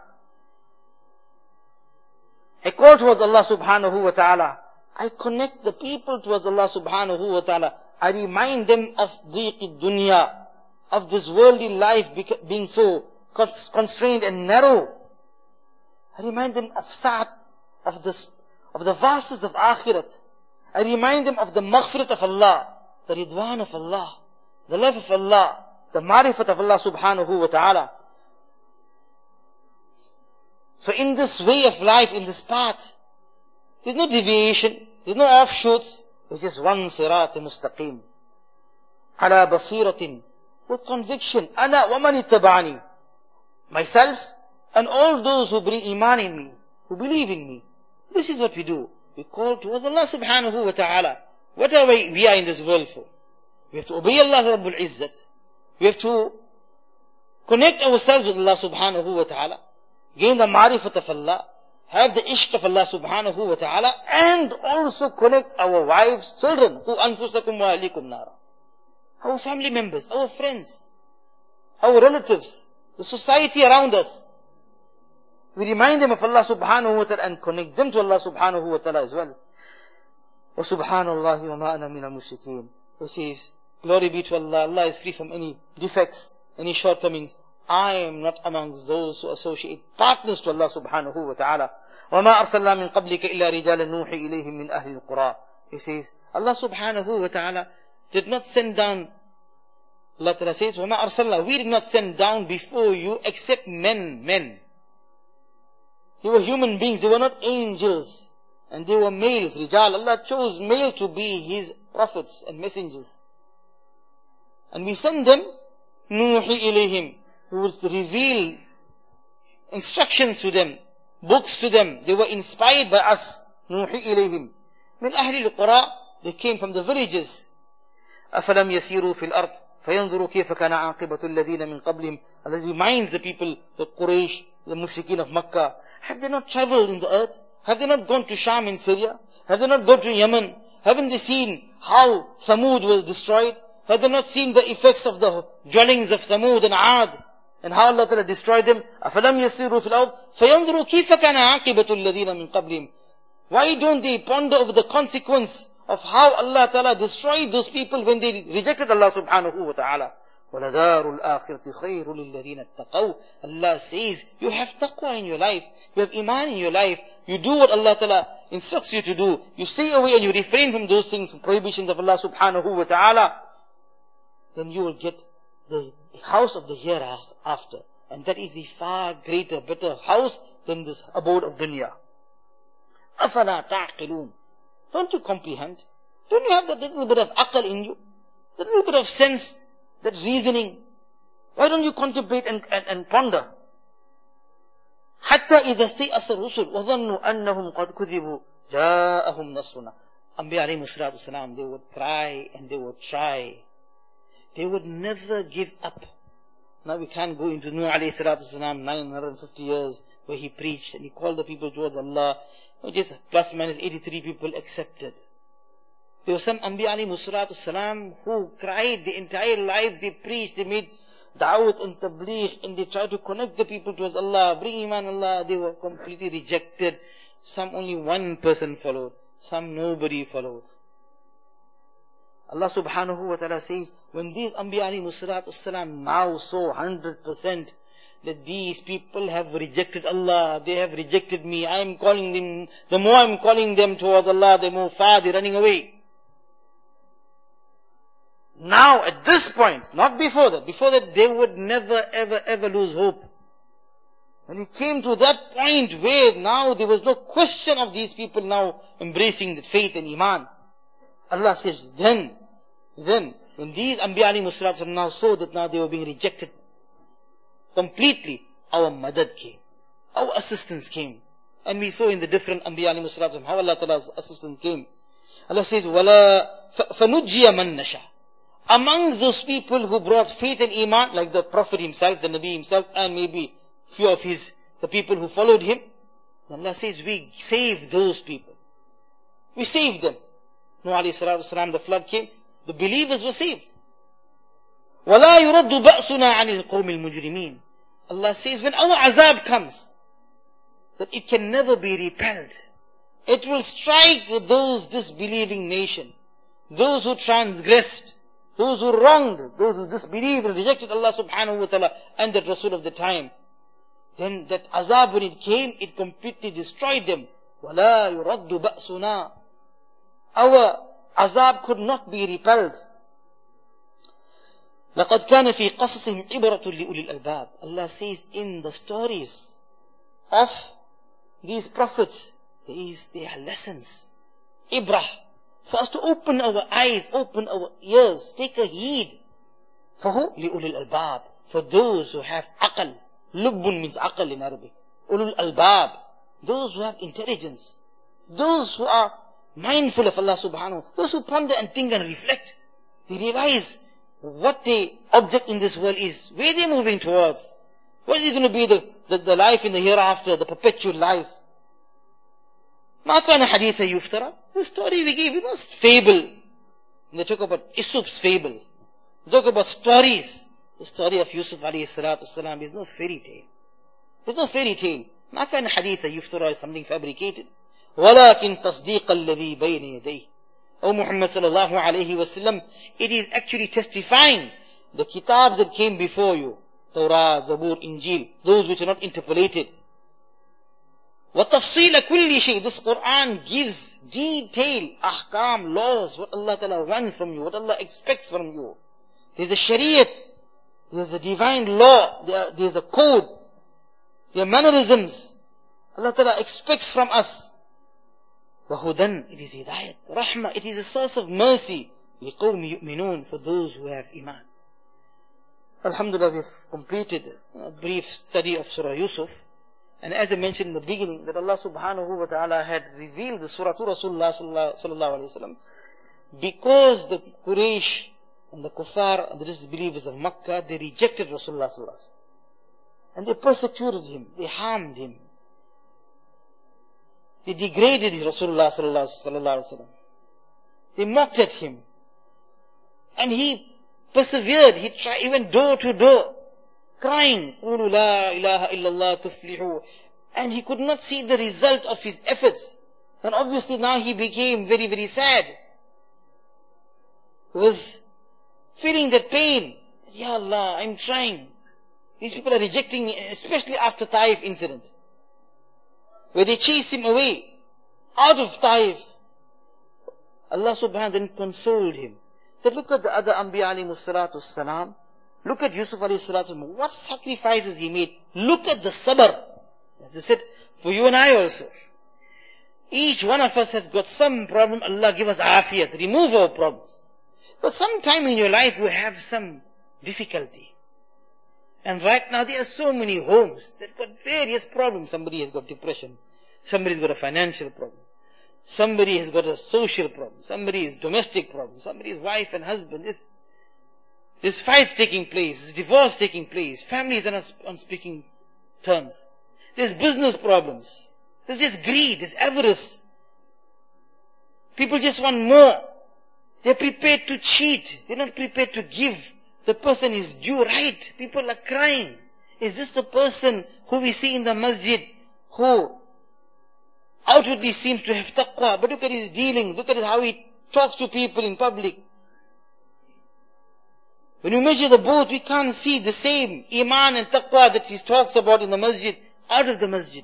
I call towards Allah subhanahu wa ta'ala. I connect the people towards Allah subhanahu wa ta'ala. I remind them of dhiq dunya, of this worldly life being so constrained and narrow. I remind them of sa'at, of this, of the vastness of akhirat. I remind them of the maghfirat of Allah, the ridwan of Allah, the love of Allah, the marifat of Allah subhanahu wa ta'ala. So in this way of life, in this path, there's no deviation, there's no offshoots, there's just one sirat mustaqim. Ala basiratin, with conviction. Ana wa man ittaba'ani. Myself and all those who bring iman in me, who believe in me. This is what we do. We call towards Allah subhanahu wa ta'ala. What are we, we are in this world for? We have to obey Allah Rabbul Izzat. We have to connect ourselves with Allah subhanahu wa ta'ala. Gain the marifat of Allah. Have the ishq of Allah subhanahu wa ta'ala. And also connect our wives, children. Qu anfusakum wa ahlikum nara. Our family members, our friends, our relatives, the society around us. We remind them of Allah subhanahu wa ta'ala and connect them to Allah subhanahu wa ta'ala as well. Wa subhanallahi wa ma ana min al-mushrikeen. He says, glory be to Allah. Allah is free from any defects, any shortcomings. I am not amongst those who associate partners to Allah subhanahu wa ta'ala. Wa ma arsalna min qablika illa rijalan nuhi ilayhim min ahli al-qura. He says, Allah subhanahu wa ta'ala did not send down, Allah ta'ala says, wa ma arsalna, we did not send down before you except men, men. They were human beings, they were not angels. And they were males, rijal. Allah chose male to be His prophets and messengers. And we send them, nuhi ilayhim, who would reveal instructions to them, books to them. They were inspired by us. Nuhi ilayhim. Min ahli al-qura, they came from the villages. أَفَلَمْ يَسِيرُوا فِي الْأَرْضِ فَيَنْظُرُوا كَيْفَ كَانَ عَاقِبَةُ الَّذِينَ مِنْ قَبْلِهِمْ. Allah reminds the people, the Quraysh, the mushrikeen of Makkah. Have they not traveled in the earth? Have they not gone to Sham in Syria? Have they not gone to Yemen? Haven't they seen how Thamud was destroyed? Have they not seen the effects of the dwellings of Thamud and Aad? And how Allah Ta'ala destroyed them? أَفَلَمْ يَسِيرُوا فِي الْأَرْضِ فَيَنْظُرُوا كَيْفَ كَانَ عَاقِبَةُ الَّذِينَ مِنْ قَبْلِهِمْ. Why don't they ponder over the consequence of how Allah Ta'ala destroyed those people when they rejected Allah subhanahu wa ta'ala? وَلَدَارُ الْآخِرَةِ خَيْرٌ لِلَّذِينَ اتَّقَوْا. Allah says, you have taqwa in your life, you have iman in your life, you do what Allah Ta'ala instructs you to do, you stay away and you refrain from those things, prohibitions of Allah subhanahu wa ta'ala, then you will get the house of the hereafter. And that is a far greater, better house than this abode of dunya. أَفَلَا تَعْقِلُونَ. Don't you comprehend? Don't you have that little bit of aql in you? That little bit of sense that reasoning? Why don't you contemplate and, and, and ponder? حتى إذا استيأس الرسل وظنوا أنهم قد كذبوا جاءهم نصرنا. Anbiya alayhi salatu wasalam, they would cry and they would try. They would never give up. Now we can't go into Nuh alayhi salatu wasalam, nine hundred fifty years, where he preached and he called the people towards Allah. Just plus minus eighty-three people accepted. There were some Anbiya alayhi salatu wasalam who cried the entire life, they preached, they made da'wat and tabligh, and they tried to connect the people towards Allah, bring iman Allah. They were completely rejected. Some only one person followed. Some nobody followed. Allah subhanahu wa ta'ala says, when these Anbiya alayhi salatu wasalam now saw one hundred percent that these people have rejected Allah, they have rejected me, I am calling them, the more I am calling them towards Allah, the more far they are running away. Now at this point, not before that, before that they would never ever ever lose hope. When it came to that point where now there was no question of these people now embracing the faith and iman, Allah says, then, then, when these Anbiya alayhi salatu now saw that now they were being rejected completely, our madad came, our assistance came. And we saw in the different Anbiya alayhi salatu how Allah Ta'ala's assistance came. Allah says, وَلَا فَنُجِّيَ مَن نَشَاءُ. Among those people who brought faith and iman, like the Prophet himself, the Nabi himself, and maybe few of his, the people who followed him, Allah says, we saved those people. We saved them. Nuh alayhi salatu wasalam, the flood came, the believers were saved. وَلَا يُرَدُّ بَأْسُنَا عَنِ الْقَوْمِ الْمُجْرِمِينَ. Allah says, when our azab comes, that it can never be repelled. It will strike those disbelieving nation, those who transgressed, those who wronged, those who disbelieved and rejected Allah subhanahu wa ta'ala and the Rasul of the time. Then that azab, when it came, it completely destroyed them. وَلَا يُرَدُّ بَأْسُنَا. Our azab could not be repelled. لَقَدْ كَانَ فِي قَصَصِهِمْ عِبْرَةٌ لِأُولِي الْأَلْبَابِ. Allah says, in the stories of these prophets, there is, there are lessons. Ibrah. For us to open our eyes, open our ears, take a heed. For who? لِأُولِي الْأَلْبَابِ. For those who have aql. Lubbun means aql in Arabic. Ulul albab. Those who have intelligence. Those who are mindful of Allah subhanahu. Those who ponder and think and reflect. They realize what the object in this world is. Where they are moving towards. What is going to be the, the, the life in the hereafter, the perpetual life. ما كان حديثا يفترى. The story we gave, it was fable. And they talk about Yusuf's fable. They talk about stories. The story of Yusuf alayhi salatu wasalam is no fairy tale. There's no fairy tale. ما كان حديثا يفترى is something fabricated. ولكن تصديق الذي بين يديه. O Muhammad sallallahu alayhi wasallam, it is actually testifying the kitabs that came before you. Torah, Zabur, Injil, those which are not interpolated. وَتَفْصِيلَ كُلِّ شَيْءٍ. This Quran gives detailed ahkam, laws, what Allah Ta'ala wants from you, what Allah expects from you. There's a shariat, there's a divine law, there, there's a code, there are mannerisms Allah Ta'ala expects from us. وَهُدًى. It is hidayat, rahmah, it is a source of mercy. لِقَوْمِ يُؤْمِنُونَ. For those who have iman. Alhamdulillah, we have completed a brief study of Surah Yusuf. And as I mentioned in the beginning, that Allah subhanahu wa ta'ala had revealed the surah to Rasulullah sallallahu alayhi wa sallam, because the Quraysh and the kuffar and the disbelievers of Makkah, they rejected Rasulullah sallallahu alayhi wa sallam. And they persecuted him, they harmed him. They degraded Rasulullah sallallahu alayhi wa sallam. They mocked at him. And he persevered, he tried, he went door to door, crying, قُولُوا لَا إِلَهَ إِلَّا اللَّهُ تُفْلِحُوا. And he could not see the result of his efforts. And obviously now he became very, very sad. He was feeling that pain. Ya Allah, I'm trying. These people are rejecting me, especially after Taif incident, where they chased him away, out of Taif. Allah subhanahu wa ta'ala then consoled him. Then look at the other Anbiya alayhi salatu wassalam. Look at Yusuf alayhi salatu wasalam. What sacrifices he made. Look at the sabr. As I said, for you and I also. Each one of us has got some problem. Allah give us afiyat. Remove our problems. But sometime in your life you have some difficulty. And right now there are so many homes that got various problems. Somebody has got depression. Somebody's got a financial problem. Somebody has got a social problem. Somebody has domestic problem. Somebody's wife and husband. There's, there's fights taking place. There's divorce taking place. Families are not on speaking terms. There's business problems. There's just greed. There's avarice. People just want more. They're prepared to cheat. They're not prepared to give the person his due right. People are crying. Is this the person who we see in the masjid who outwardly seems to have taqwa, but look at his dealing, look at how he talks to people in public. When we measure the both, we can't see the same iman and taqwa that he talks about in the masjid, out of the masjid.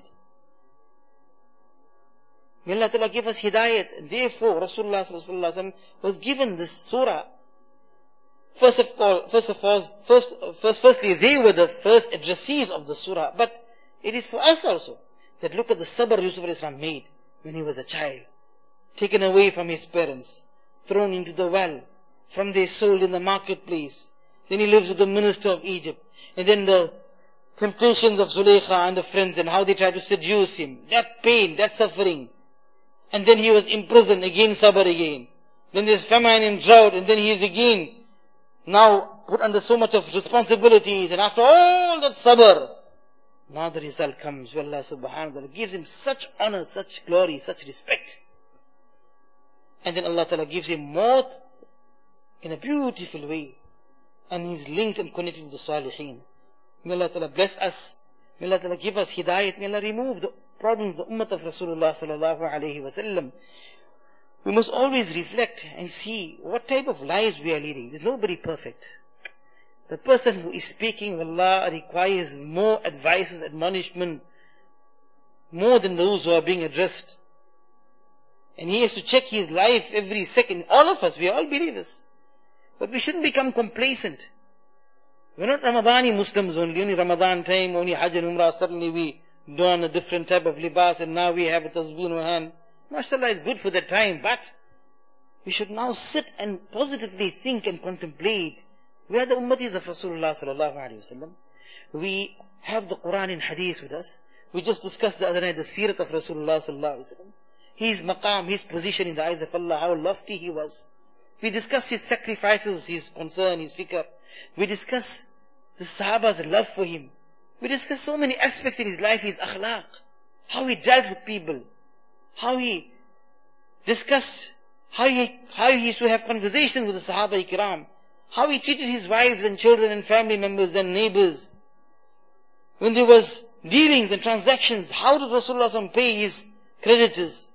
May Allah Ta'ala give us hidayat. Therefore, Rasulullah Sallallahu Alaihi Wasallam was given this surah. First of all, first of all, first, first, firstly, they were the first addressees of the surah, but it is for us also. That look at the sabr Yusuf alayhi salam made when he was a child. Taken away from his parents. Thrown into the well. From there sold in the marketplace. Then he lives with the minister of Egypt. And then the temptations of Zulaykha and the friends and how they tried to seduce him. That pain, that suffering. And then he was imprisoned, again sabr again. Then there's famine and drought, and then he is again now put under so much of responsibilities. And after all that sabr, now the result comes where Allah subhanahu wa ta'ala gives him such honor, such glory, such respect. And then Allah ta'ala gives him maut in a beautiful way. And he's linked and connected to the Salihin. May Allah ta'ala bless us. May Allah ta'ala give us hidayat. May Allah remove the problems of the ummah of Rasulullah sallallahu alayhi wa sallam. We must always reflect and see what type of lives we are leading. There's nobody perfect. The person who is speaking, Allah, requires more advices, admonishment, more than those who are being addressed. And he has to check his life every second. All of us, we are all believers. But we shouldn't become complacent. We're not Ramadani Muslims only, only Ramadan time, only Hajj and Umrah, suddenly we don a different type of libas and now we have a tasbih in our hand. MashaAllah is good for that time, but we should now sit and positively think and contemplate. We are the ummatis of Rasulullah sallallahu alaihi wasallam. We have the Quran and Hadith with us. We just discussed the other night the Seerat of Rasulullah sallallahu alaihi wasallam. His maqam, his position in the eyes of Allah, how lofty he was. We discussed his sacrifices, his concern, his fikr. We discuss the Sahaba's love for him. We discuss so many aspects in his life, his akhlaq, how he dealt with people, how he discussed, how he, how he used to have conversation with the Sahaba Ikram, how he treated his wives and children and family members and neighbors. When there was dealings and transactions, how did Rasulullah pay his creditors?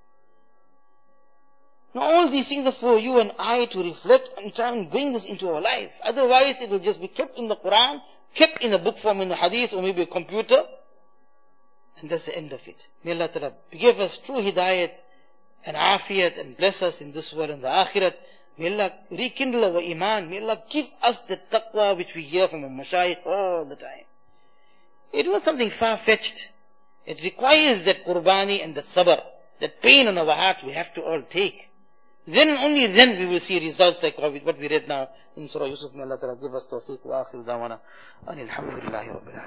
Now all these things are for you and I to reflect and try and bring this into our life. Otherwise it will just be kept in the Quran, kept in a book form in the Hadith or maybe a computer. And that's the end of it. May Allah Ta'ala give us true hidayat and afiyat and bless us in this world and the akhirat. May Allah rekindle our iman. May Allah give us the taqwa which we hear from our mashayikh all the time. It was something far-fetched. It requires that qurbani and the sabr, that pain on our heart we have to all take. Then only then we will see results like what we read now in Surah Yusuf. May Allah Ta'ala give us tawfiq wa akhir dawana. Alhamdulillahi Rabbil Alamin.